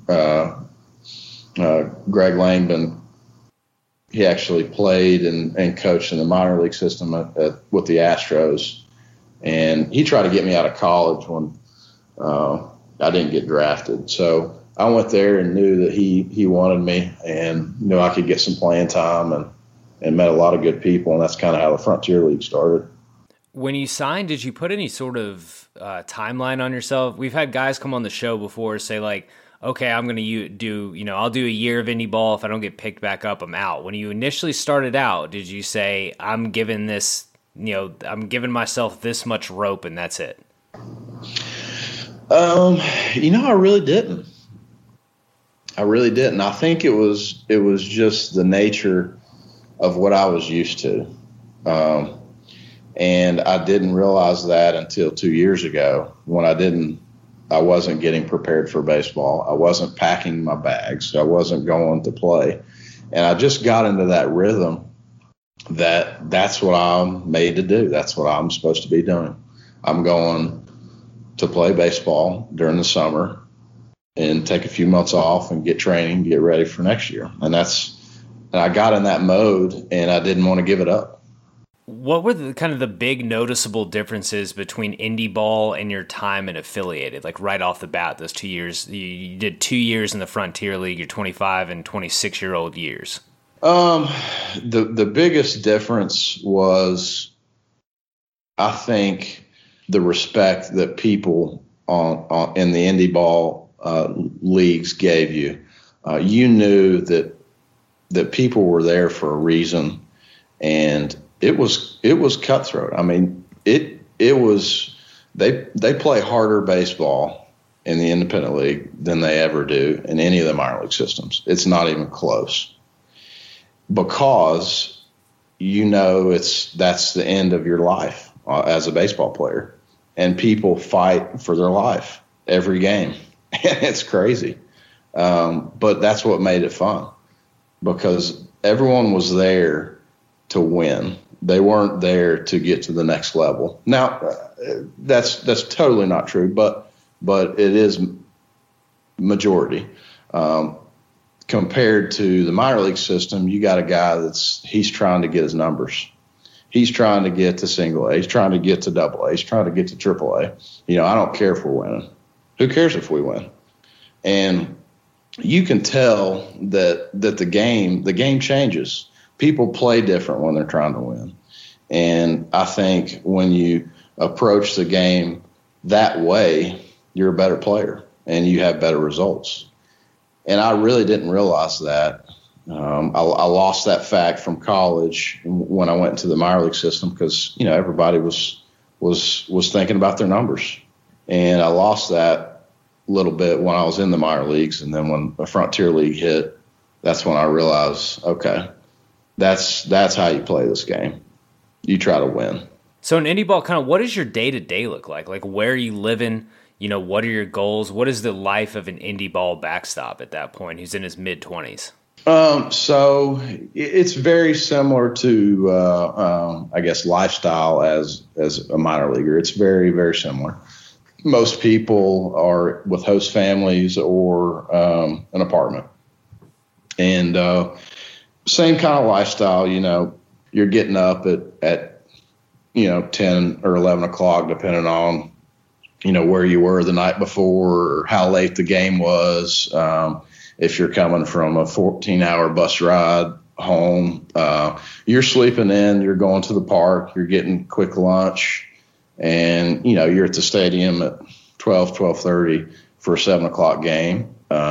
Greg Langdon, he actually played and coached in the minor league system with the Astros, and he tried to get me out of college when I didn't get drafted. So I went there and knew that he wanted me, and knew I could get some playing time, and met a lot of good people, and that's kind of how the Frontier League started. When you signed, did you put any sort of timeline on yourself? We've had guys come on the show before say like, okay, I'm going to do, I'll do a year of indie ball. If I don't get picked back up, I'm out. When you initially started out, did you say, I'm giving myself this much rope and that's it? I really didn't. I think it was just the nature of what I was used to. And I didn't realize that until 2 years ago when I didn't I wasn't getting prepared for baseball. I wasn't packing my bags. I wasn't going to play. And I just got into that rhythm that's what I'm made to do. That's what I'm supposed to be doing. I'm going to play baseball during the summer and take a few months off and get training, get ready for next year. And I got in that mode, and I didn't want to give it up. What were the big noticeable differences between indie ball and your time in affiliated? Like right off the bat, those 2 years, you did 2 years in the Frontier League, your 25 and 26-year-old years. The biggest difference was, I think, the respect that people in the indie ball leagues gave you. You knew that people were there for a reason, and it was cutthroat. I mean, it was they play harder baseball in the independent league than they ever do in any of the minor league systems. It's not even close, because that's the end of your life as a baseball player, and people fight for their life every game. It's crazy, but that's what made it fun, because everyone was there to win. They weren't there to get to the next level. Now, that's totally not true, but it is majority. Compared to the minor league system, you got a guy he's trying to get his numbers. He's trying to get to single A. He's trying to get to double A. He's trying to get to triple A. I don't care if we're winning. Who cares if we win? And you can tell that the game changes. People play different when they're trying to win. And I think when you approach the game that way, you're a better player and you have better results. And I really didn't realize that. I lost that fact from college when I went into the minor league system, because everybody was thinking about their numbers, and I lost that a little bit when I was in the minor leagues. And then when the Frontier League hit, that's when I realized, okay, that's how you play this game. You try to win. So in indie ball, what does your day-to-day look like? Like, where are you living? What are your goals? What is the life of an indie ball backstop at that point who's in his mid-20s? So it's very similar to, I guess, lifestyle as a minor leaguer. It's very, very similar. Most people are with host families or an apartment. And same kind of lifestyle. You're getting up at 10 or 11 o'clock, depending on where you were the night before or how late the game was. If you're coming from a 14-hour bus ride home, you're sleeping in, you're going to the park, you're getting quick lunch, and you're at the stadium at 12:30 for a 7 o'clock game.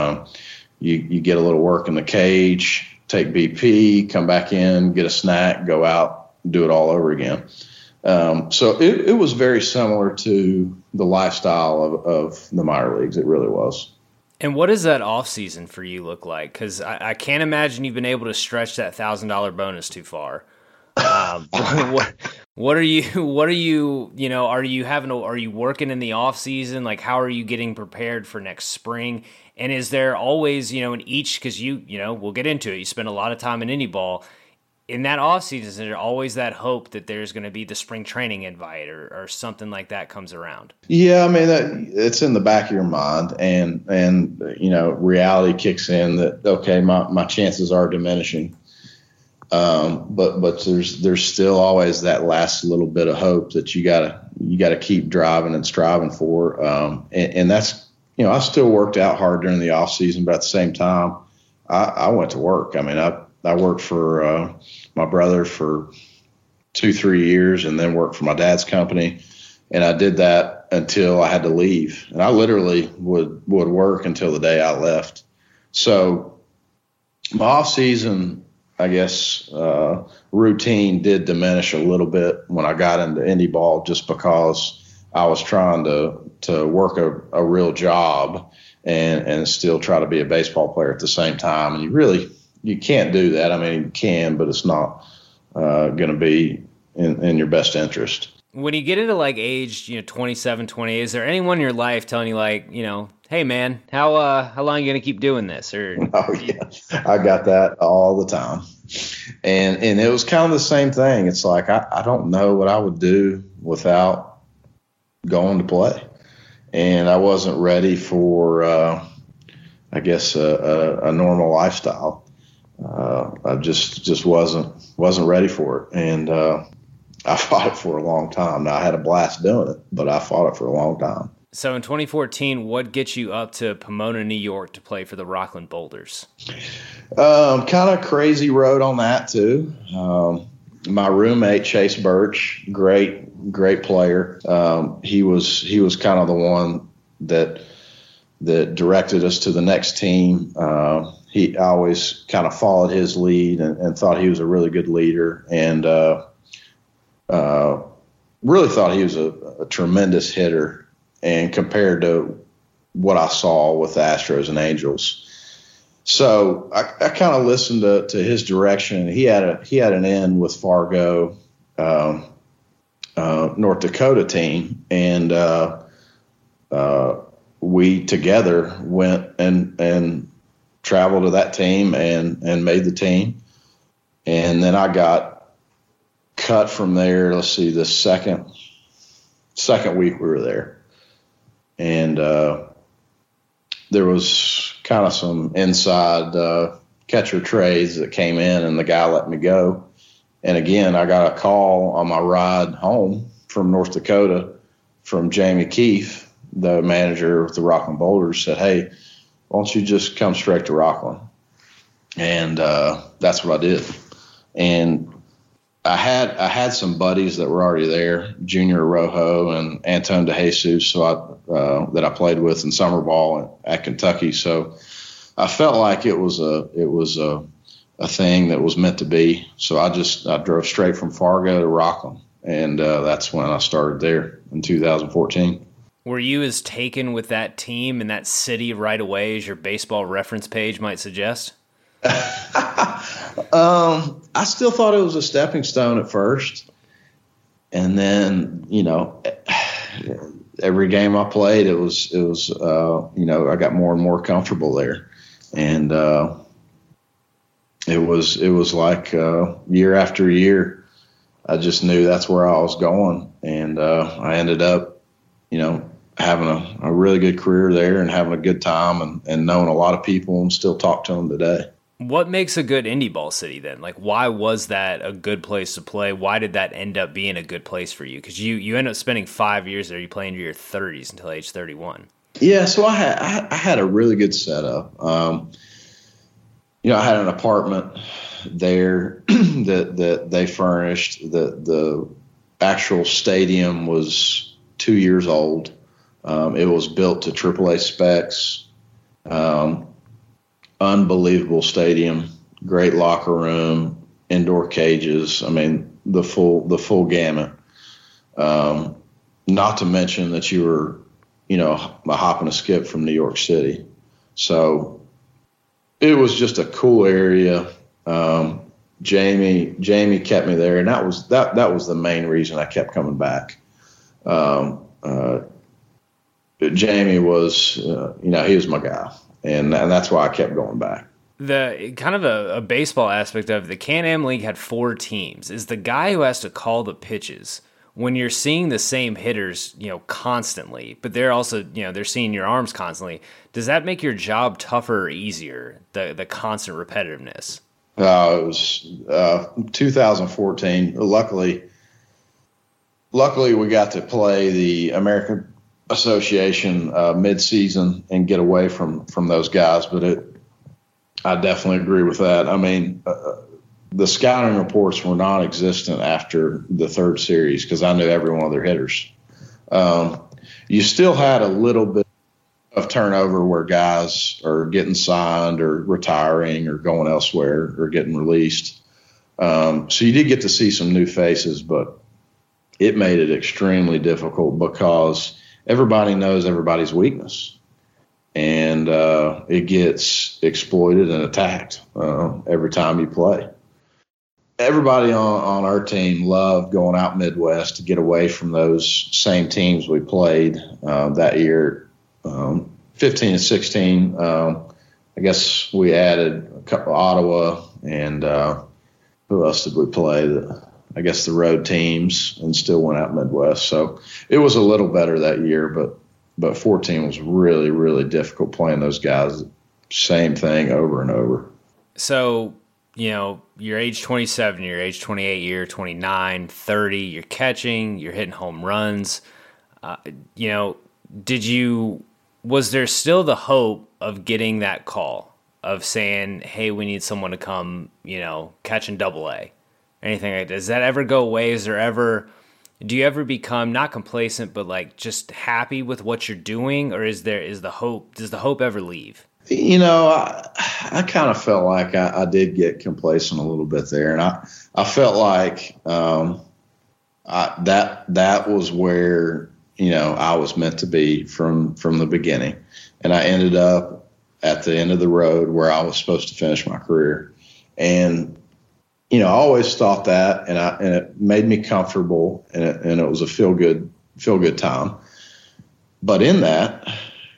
You get a little work in the cage, take BP, come back in, get a snack, go out, do it all over again. So it was very similar to the lifestyle of the minor leagues. It really was. And what does that off season for you look like? Because I can't imagine you've been able to stretch that $1,000 bonus too far. What are you are you working in the off season? Like, how are you getting prepared for next spring? And is there always, in each, because we'll get into it, you spend a lot of time in indie ball. In that off season, is there always that hope that there's going to be the spring training invite or something like that comes around? Yeah, I mean, it's in the back of your mind, and reality kicks in that, okay, my chances are diminishing. But there's still always that last little bit of hope that you gotta keep driving and striving for. And that's, I still worked out hard during the off season, but at the same time, I went to work. I mean, I worked for my brother for 2-3 years, and then worked for my dad's company. And I did that until I had to leave. And I literally would work until the day I left. So my off season, I guess, routine did diminish a little bit when I got into indie ball, just because I was trying to work a real job and still try to be a baseball player at the same time. And you can't do that. I mean, you can, but it's not going to be in your best interest. When you get into like age, 27, 28, is there anyone in your life telling you like, hey man, how long are you going to keep doing this? Or Oh yeah, I got that all the time. And it was kind of the same thing. It's like, I don't know what I would do without going to play. And I wasn't ready for, I guess, a normal lifestyle. I just wasn't ready for it. And I fought it for a long time. Now, I had a blast doing it, but I fought it for a long time. So in 2014, what gets you up to Pomona, New York to play for the Rockland Boulders? Kind of crazy road on that too. My roommate, Chase Birch, great player. He was kind of the one that directed us to the next team. He always kind of followed his lead and thought he was a really good leader, and really thought he was a tremendous hitter. And compared to what I saw with the Astros and Angels, so I kind of listened to his direction. He had an in with Fargo, North Dakota team, and we together went and traveled to that team and made the team. And then I got cut from there. Let's see, the second week we were there. And there was kind of some inside catcher trades that came in, and the guy let me go. And again, I got a call on my ride home from North Dakota from Jamie Keefe, the manager of the Rockland Boulders, said, "Hey, why don't you just come straight to Rockland?" And that's what I did. And I had some buddies that were already there, Junior Rojo and Anton DeJesus, that I played with in summer ball at Kentucky. So I felt like it was a thing that was meant to be. So I drove straight from Fargo to Rockland, and that's when I started there in 2014. Were you as taken with that team and that city right away as your baseball reference page might suggest? I still thought it was a stepping stone at first. And then, every game I played, it was I got more and more comfortable there. And it was like year after year, I just knew that's where I was going. And I ended up, having a really good career there and having a good time and knowing a lot of people and still talk to them today. What makes a good indie ball city then? Like, why was that a good place to play? Why did that end up being a good place for you? Because you end up spending 5 years there. You play into your 30s until age 31. Yeah, so I had a really good setup. I had an apartment there that they furnished. The actual stadium was 2 years old. It was built to AAA specs. Unbelievable stadium, great locker room, indoor cages. I mean, the full gamut. Not to mention that you were, a hop and a skip from New York City. So it was just a cool area. Jamie kept me there, and that was the main reason I kept coming back. Jamie was, he was my guy. And that's why I kept going back. The kind of a baseball aspect of the Can-Am League had 4 teams. Is the guy who has to call the pitches when you're seeing the same hitters, constantly, but they're also, they're seeing your arms constantly. Does that make your job tougher or easier? The constant repetitiveness. It was 2014. Luckily, we got to play the American Association mid-season and get away from those guys, but I definitely agree with that. I mean, the scouting reports were non-existent after the third series because I knew every one of their hitters. You still had a little bit of turnover where guys are getting signed or retiring or going elsewhere or getting released. So you did get to see some new faces, but it made it extremely difficult because everybody knows everybody's weakness, and it gets exploited and attacked every time you play. everybody on our team loved going out Midwest to get away from those same teams we played that year, 15 and 16. I guess we added a couple Ottawa and who else did we play? I guess the road teams, and still went out Midwest. So it was a little better that year, but 14 was really, really difficult playing those guys. Same thing over and over. So, you're age 27, you're age 28, you're 29, 30, you're catching, you're hitting home runs. Was there still the hope of getting that call of saying, hey, we need someone to come, catch in AA? Anything like that? Does that ever go away? Do you ever become not complacent, but like just happy with what you're doing? Or does the hope ever leave? I kind of felt like I did get complacent a little bit there. And I felt like that was where, I was meant to be from the beginning. And I ended up at the end of the road where I was supposed to finish my career. And, I always thought that, and it made me comfortable, and it was a feel good time. But in that,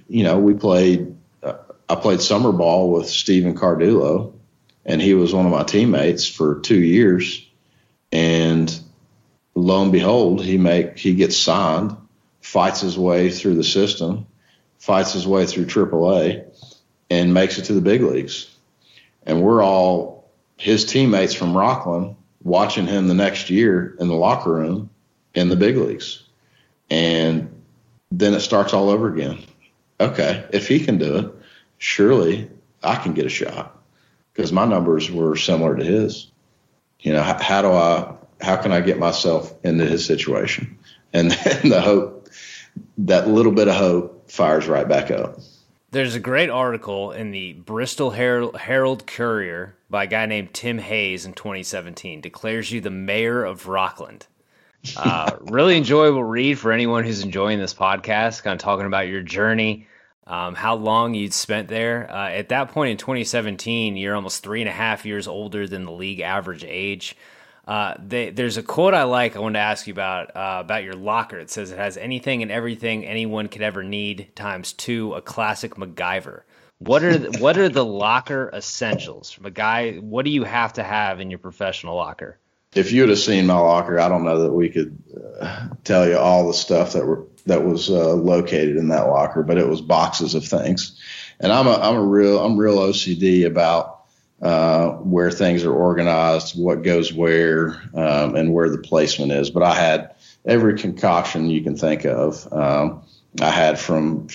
I played summer ball with Stephen Cardullo, and he was one of my teammates for 2 years. And lo and behold, he gets signed, fights his way through the system, fights his way through AAA, and makes it to the big leagues. And we're all his teammates from Rockland watching him the next year in the locker room in the big leagues. And then it starts all over again. Okay, if he can do it, surely I can get a shot, because my numbers were similar to his. How can I get myself into his situation? And then that little bit of hope fires right back up. There's a great article in the Bristol Herald Courier by a guy named Tim Hayes in 2017, declares you the mayor of Rockland. Really enjoyable read for anyone who's enjoying this podcast, kind of talking about your journey, how long you'd spent there. At that point in 2017, you're almost 3.5 years older than the league average age. There's a quote I wanted to ask you about your locker. It says it has anything and everything anyone could ever need ×2, a classic MacGyver. What are the locker essentials from a guy? What do you have to have in your professional locker? If you would have seen my locker, I don't know that we could tell you all the stuff that was located in that locker, but it was boxes of things. And I'm real OCD about where things are organized, what goes where, and where the placement is. But I had every concoction you can think of. I had from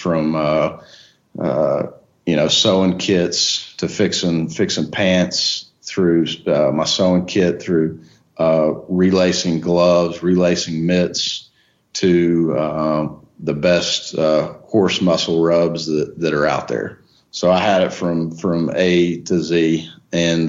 sewing kits to fixing pants, through my sewing kit, through relacing gloves, relacing mitts, to the best horse muscle rubs that are out there. So I had it from A to Z, and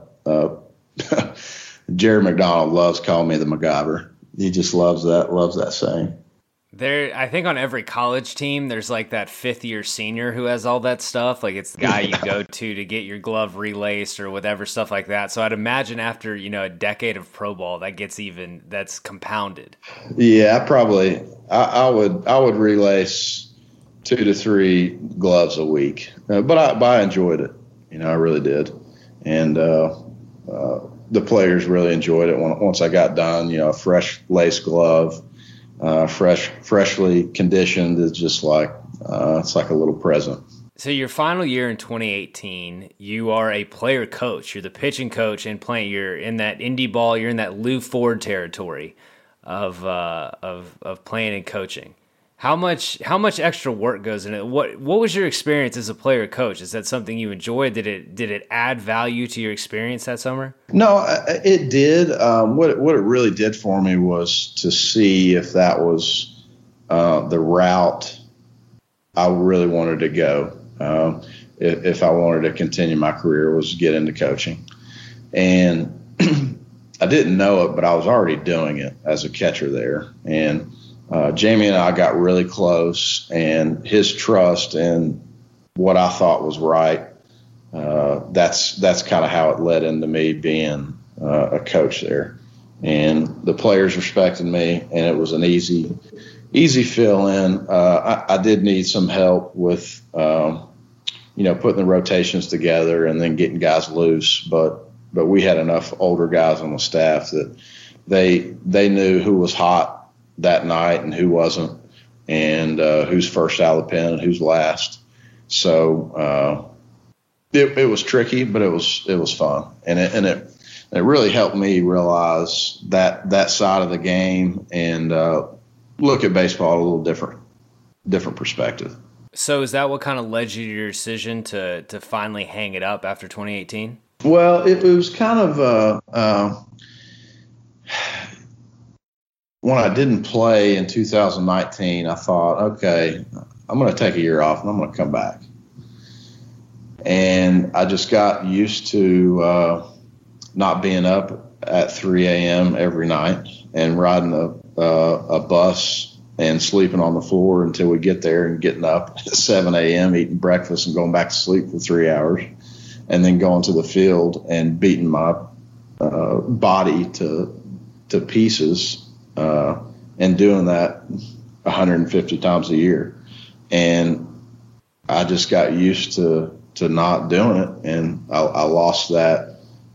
Jared McDonald loves calling me the MacGyver. He just loves that saying. I think on every college team, there's like that 5th-year senior who has all that stuff. Like it's the guy you go to get your glove relaced or whatever, stuff like that. So I'd imagine after, a decade of pro ball, that's compounded. Yeah, I would relace 2 to 3 gloves a week, but I enjoyed it. I really did. And the players really enjoyed it once I got done. A fresh lace glove, freshly conditioned, is just like it's like a little present. So your final year in 2018, you are a player coach. You're the pitching coach and playing. You're in that indie ball. You're in that Lou Ford territory of playing and coaching. How much extra work goes in it? What was your experience as a player coach? Is that something you enjoyed? Did it add value to your experience that summer? No, it did. What it really did for me was to see if that was the route I really wanted to go. If I wanted to continue my career, was get into coaching. And I didn't know it, but I was already doing it as a catcher there. And Jamie and I got really close, and his trust in what I thought was right, that's kind of how it led into me being a coach there, and the players respected me, and it was an easy fill in. I did need some help with, putting the rotations together and then getting guys loose, but we had enough older guys on the staff that they knew who was hot that night and who wasn't, and who's first out of the pen and who's last. So it was tricky, but it was fun, and it really helped me realize that side of the game and look at baseball a little different perspective. So is that what kind of led you to your decision to finally hang it up after 2018? Well, it was kind of when I didn't play in 2019, I thought, okay, I'm going to take a year off and I'm going to come back. And I just got used to not being up at 3 a.m. every night and riding a bus and sleeping on the floor until we get there, and getting up at 7 a.m., eating breakfast and going back to sleep for 3 hours, and then going to the field and beating my body to pieces, and doing that 150 times a year. And I just got used to not doing it, and I lost that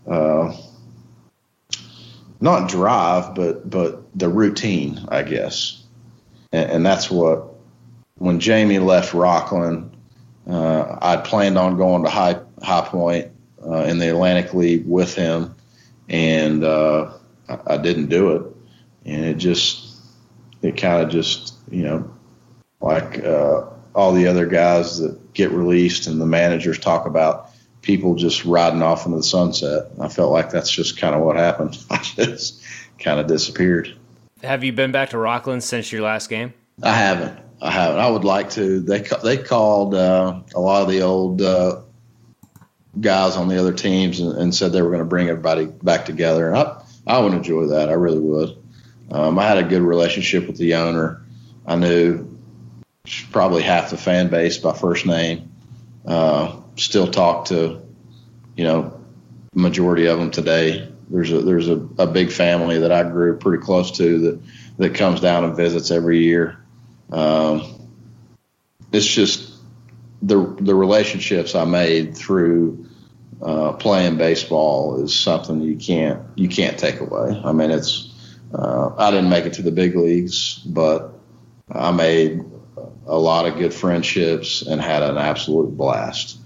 not drive, but the routine, I guess. And that's what, when Jamie left Rockland, I'd planned on going to High Point in the Atlantic League with him, and I didn't do it. And it kind of just, like all the other guys that get released and the managers talk about people just riding off into the sunset. I felt like that's just kind of what happened. I just kind of disappeared. Have you been back to Rockland since your last game? I haven't. I would like to. They called a lot of the old guys on the other teams and said they were going to bring everybody back together. And I would enjoy that. I really would. I had a good relationship with the owner. I knew probably half the fan base by first name. Still talk to, majority of them today. There's a big family that I grew pretty close to that comes down and visits every year. It's just the relationships I made through playing baseball is something you can't take away. I mean, I didn't make it to the big leagues, but I made a lot of good friendships and had an absolute blast.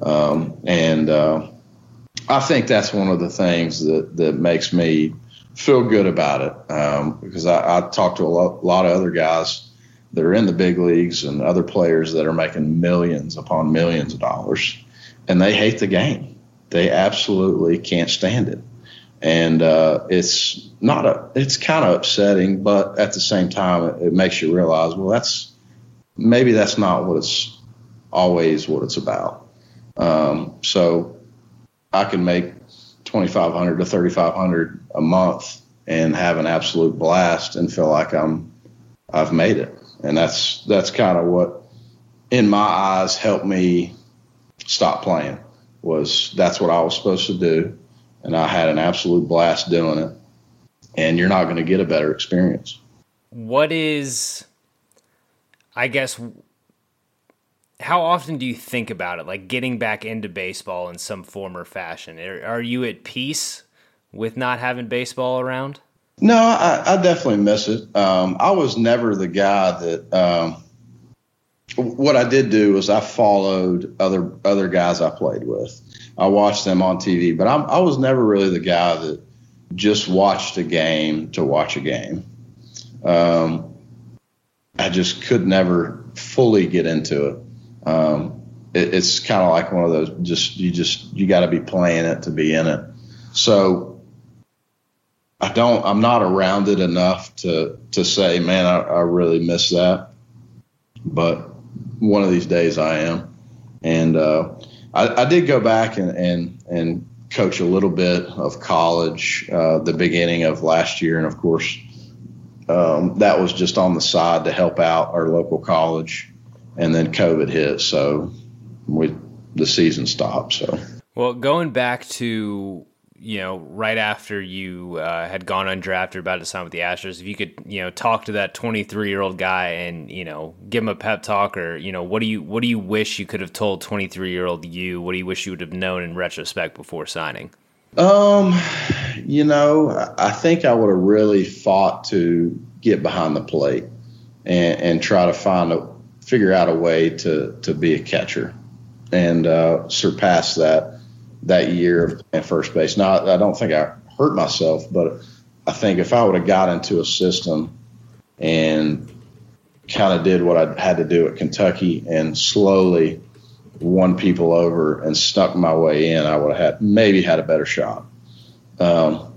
I think that's one of the things that makes me feel good about it, because I talk to a lot of other guys that are in the big leagues and other players that are making millions upon millions of dollars, and they hate the game. They absolutely can't stand it. And it's kind of upsetting, but at the same time, it makes you realize, well, that's not what it's always what it's about. So I can make $2,500 to $3,500 a month and have an absolute blast and feel like I've made it. And that's kind of what, in my eyes, helped me stop playing. That's what I was supposed to do, and I had an absolute blast doing it. And you're not going to get a better experience. What is, I guess, how often do you think about it, like getting back into baseball in some form or fashion? Are you at peace with not having baseball around? No, I definitely miss it. I was never the guy that what I did do was I followed other guys I played with. I watched them on TV, but I was never really the guy that just watched a game to watch a game. I just could never fully get into it. It's kind of like one of those, you got to be playing it to be in it. So I'm not around it enough to say, man, I really miss that. But one of these days I am. And I did go back and coach a little bit of college the beginning of last year. And of course, that was just on the side to help out our local college. And then COVID hit, so the season stopped. So, well, going back to right after you had gone undrafted, about to sign with the Astros, if you could, talk to that 23-year-old guy and, give him a pep talk, or, what do you wish you could have told 23-year-old you? What do you wish you would have known in retrospect before signing? I think I would have really fought to get behind the plate and try to figure out a way to be a catcher and surpass that year of playing first base. Now, I don't think I hurt myself, but I think if I would have got into a system and kind of did what I had to do at Kentucky and slowly won people over and stuck my way in, I would have maybe had a better shot. I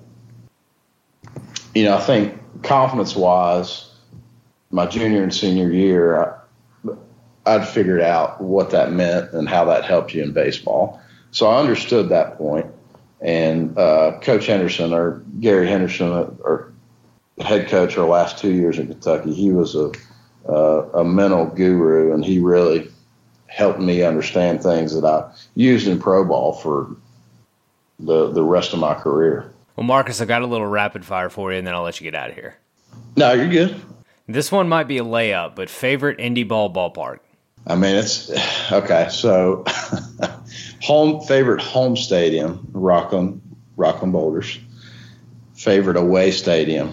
think confidence-wise, my junior and senior year, I'd figured out what that meant and how that helped you in baseball. So I understood that point. And Coach Henderson, or Gary Henderson, or head coach our last 2 years in Kentucky, he was a mental guru, and he really helped me understand things that I used in pro ball for the rest of my career. Well, Marcus, I got a little rapid fire for you, and then I'll let you get out of here. No, you're good. This one might be a layup, but favorite Indy ballpark? I mean, it's okay. So, favorite home stadium, Rockland Boulders. Favorite away stadium,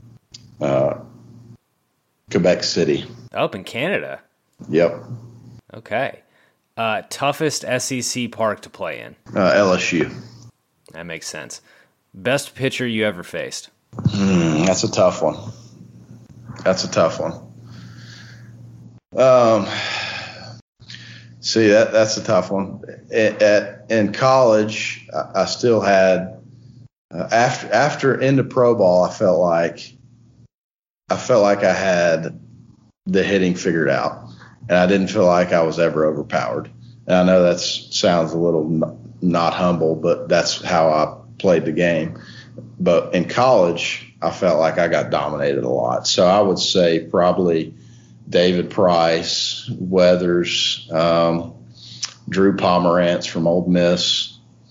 Quebec City. Up in Canada. Yep. Okay. Toughest SEC park to play in? LSU. That makes sense. Best pitcher you ever faced? That's a tough one. See, that's a tough one. In college, I still had after into pro ball, I felt like I had the hitting figured out, and I didn't feel like I was ever overpowered. And I know that sounds a little not humble, but that's how I played the game. But in college, I felt like I got dominated a lot. So I would say probably David Price, Weathers, Drew Pomerantz from Ole Miss.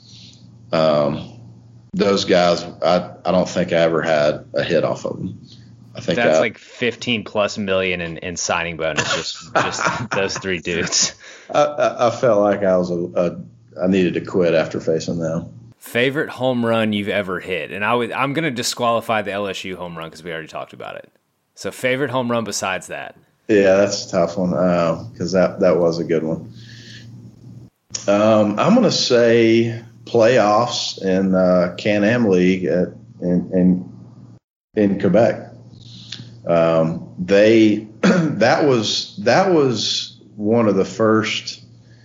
Those guys, I don't think I ever had a hit off of them. I think that's like $15+ million in signing bonus, just those three dudes. I felt like I needed to quit after facing them. Favorite home run you've ever hit? And I'm going to disqualify the LSU home run because we already talked about it. So favorite home run besides that? Yeah, that's a tough one because that was a good one. I'm going to say playoffs in Can-Am League in Quebec. That was one of the first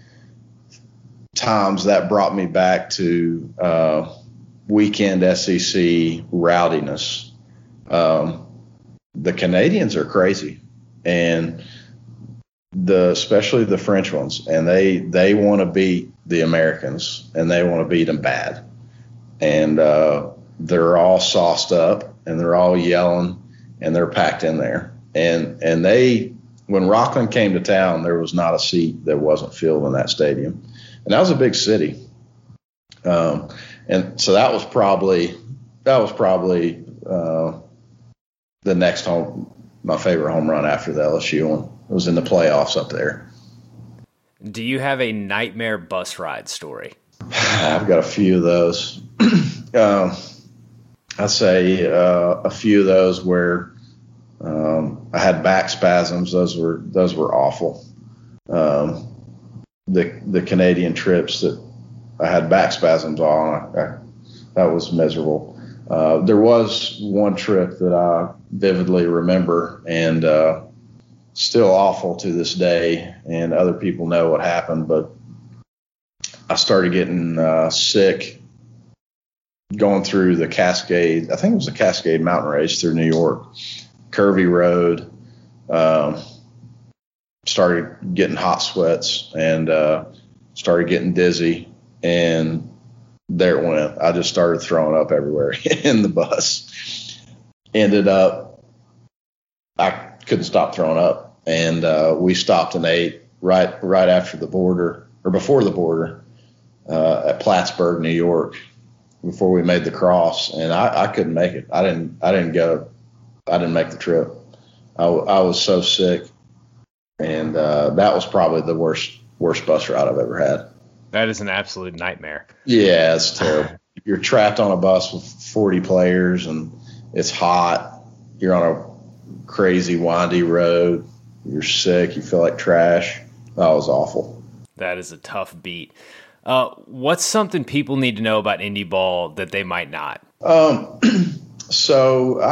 times that brought me back to weekend SEC rowdiness. The Canadians are crazy, and especially the French ones, and they want to beat the Americans, and they want to beat them bad, and they're all sauced up, and they're all yelling, and they're packed in there, and when Rockland came to town, there was not a seat that wasn't filled in that stadium. And that was a big city. And so that was probably the next my favorite home run after the LSU one. It was in the playoffs up there. Do you have a nightmare bus ride story? I've got a few of those. I'd say a few of those where I had back spasms. Those were awful. The Canadian trips that I had back spasms on, that was miserable. There was one trip that I vividly remember, and still awful to this day, and other people know what happened, but I started getting sick going through the Cascade. I think it was the Cascade Mountain Race through New York, curvy road. Started getting hot sweats and started getting dizzy, and there it went. I just started throwing up everywhere in the bus. Ended up, I couldn't stop throwing up, and we stopped and ate right after the border, or before the border, at Plattsburgh, New York. before we made the cross, and I couldn't make it. I didn't go. I didn't make the trip. I was so sick, and that was probably the worst bus ride I've ever had. That is an absolute nightmare. Yeah, it's terrible. You're trapped on a bus with 40 players, and it's hot. You're on a crazy, windy road. You're sick. You feel like trash. That was awful. That is a tough beat. What's something people need to know about Indy ball that they might not? So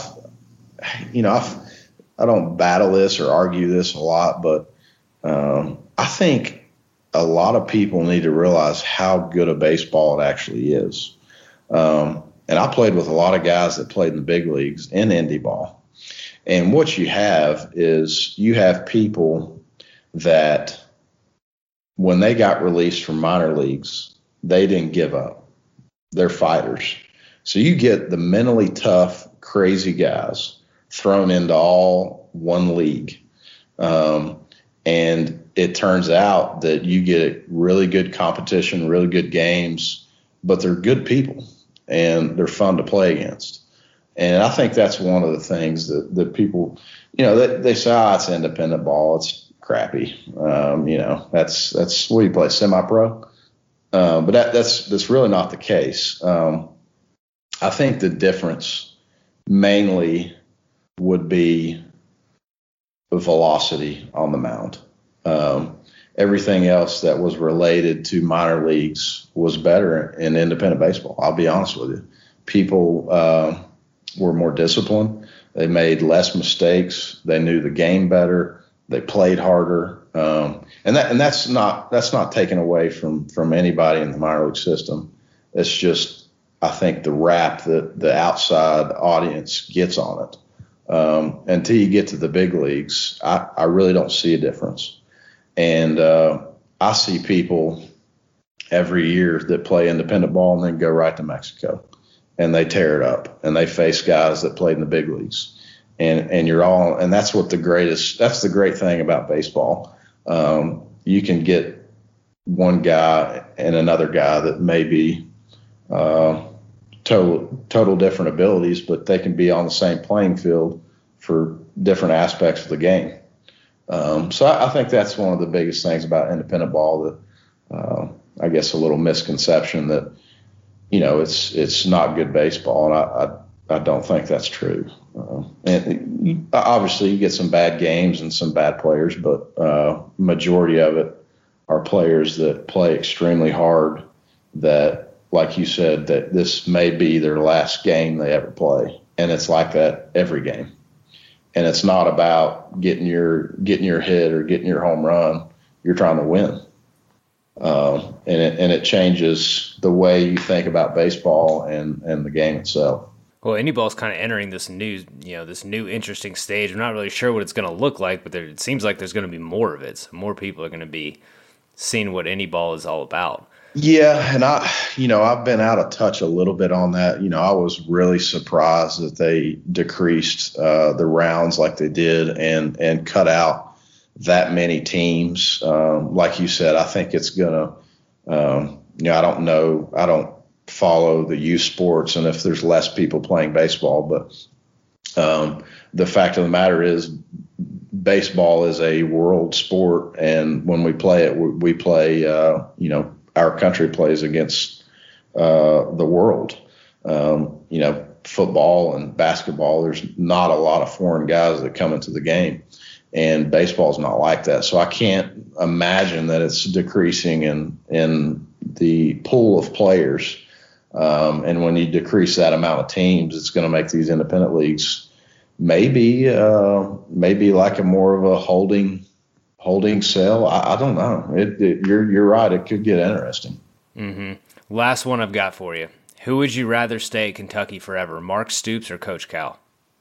I don't battle this or argue this a lot, but I think a lot of people need to realize how good a baseball it actually is. And I played with a lot of guys that played in the big leagues in Indy ball. And what you have is you have people that when they got released from minor leagues, they didn't give up. They're fighters. So you get the mentally tough, crazy guys thrown into all one league. And it turns out that you get really good competition, really good games, but they're good people and they're fun to play against. And I think that's one of the things that people, they say, it's independent ball. It's crappy. That's what you play, semi-pro. But that's really not the case. I think the difference mainly would be velocity on the mound. Everything else that was related to minor leagues was better in independent baseball. I'll be honest with you. People were more disciplined. They made less mistakes. They knew the game better. They played harder. And that's not taken away from anybody in the minor league system. It's just, I think, the rap that the outside audience gets on it. Until you get to the big leagues, I really don't see a difference. And I see people every year that play independent ball and then go right to Mexico, and they tear it up, and they face guys that played in the big leagues. And that's the great thing about baseball. You can get one guy and another guy that may be total different abilities, but they can be on the same playing field for different aspects of the game. So I think that's one of the biggest things about independent ball, that I guess a little misconception that, it's not good baseball. And I don't think that's true. And obviously you get some bad games and some bad players, but majority of it are players that play extremely hard, that, like you said, that this may be their last game they ever play. And it's like that every game. And it's not about getting your hit or getting your home run. You're trying to win. And it changes the way you think about baseball and the game itself. Well, Indy ball is kind of entering this new interesting stage. I'm not really sure what it's going to look like, but it seems like there's going to be more of it. So more people are going to be seeing what Indy ball is all about. Yeah, and I've been out of touch a little bit on that. I was really surprised that they decreased the rounds like they did and cut out that many teams. Like you said, I think it's gonna. I don't know. I don't follow the youth sports, and if there's less people playing baseball, but the fact of the matter is, baseball is a world sport, and when we play it, we play. Our country plays against the world. Football and basketball, there's not a lot of foreign guys that come into the game, and baseball is not like that. So I can't imagine that it's decreasing in the pool of players. And when you decrease that amount of teams, it's going to make these independent leagues maybe like a more of a holding cell. I don't know. You're right. It could get interesting. Mm-hmm. Last one I've got for you. Who would you rather stay at Kentucky forever, Mark Stoops or Coach Cal?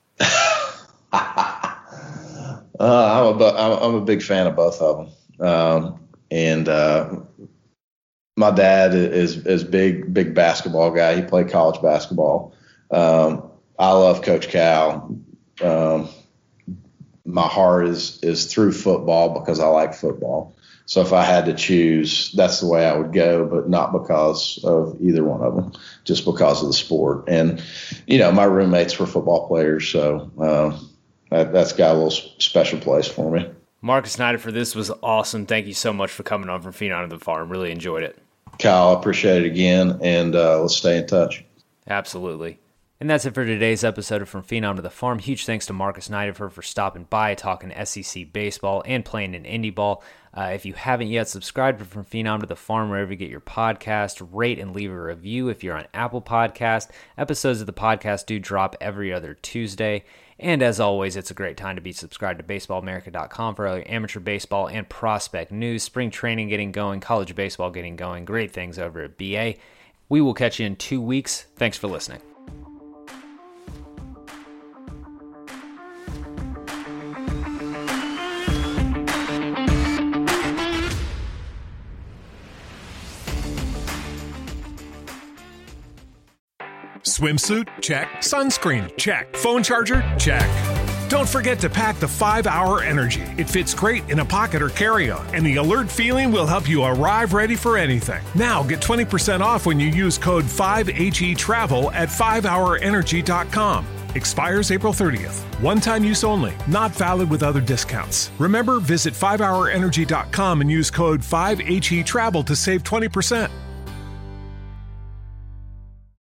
I'm a big fan of both of them. And my dad is big basketball guy. He played college basketball. I love Coach Cal. My heart is through football because I like football. So if I had to choose, that's the way I would go, but not because of either one of them, just because of the sport. And, my roommates were football players, so that's got a little special place for me. Marcus Snyder, this was awesome. Thank you so much for coming on From Phenom to the Farm. Really enjoyed it. Kyle, I appreciate it again, and let's stay in touch. Absolutely. And that's it for today's episode of From Phenom to the Farm. Huge thanks to Marcus Snyder for stopping by, talking SEC baseball and playing in Indy ball. If you haven't yet, subscribe to From Phenom to the Farm wherever you get your podcast. Rate and leave a review if you're on Apple Podcast. Episodes of the podcast do drop every other Tuesday. And as always, it's a great time to be subscribed to BaseballAmerica.com for all your amateur baseball and prospect news. Spring training getting going, college baseball getting going. Great things over at BA. We will catch you in 2 weeks. Thanks for listening. Swimsuit? Check. Sunscreen? Check. Phone charger? Check. Don't forget to pack the 5-Hour Energy. It fits great in a pocket or carry-on, and the alert feeling will help you arrive ready for anything. Now get 20% off when you use code 5HETRAVEL at 5hourenergy.com. Expires April 30th. One-time use only. Not valid with other discounts. Remember, visit 5hourenergy.com and use code 5HETRAVEL to save 20%.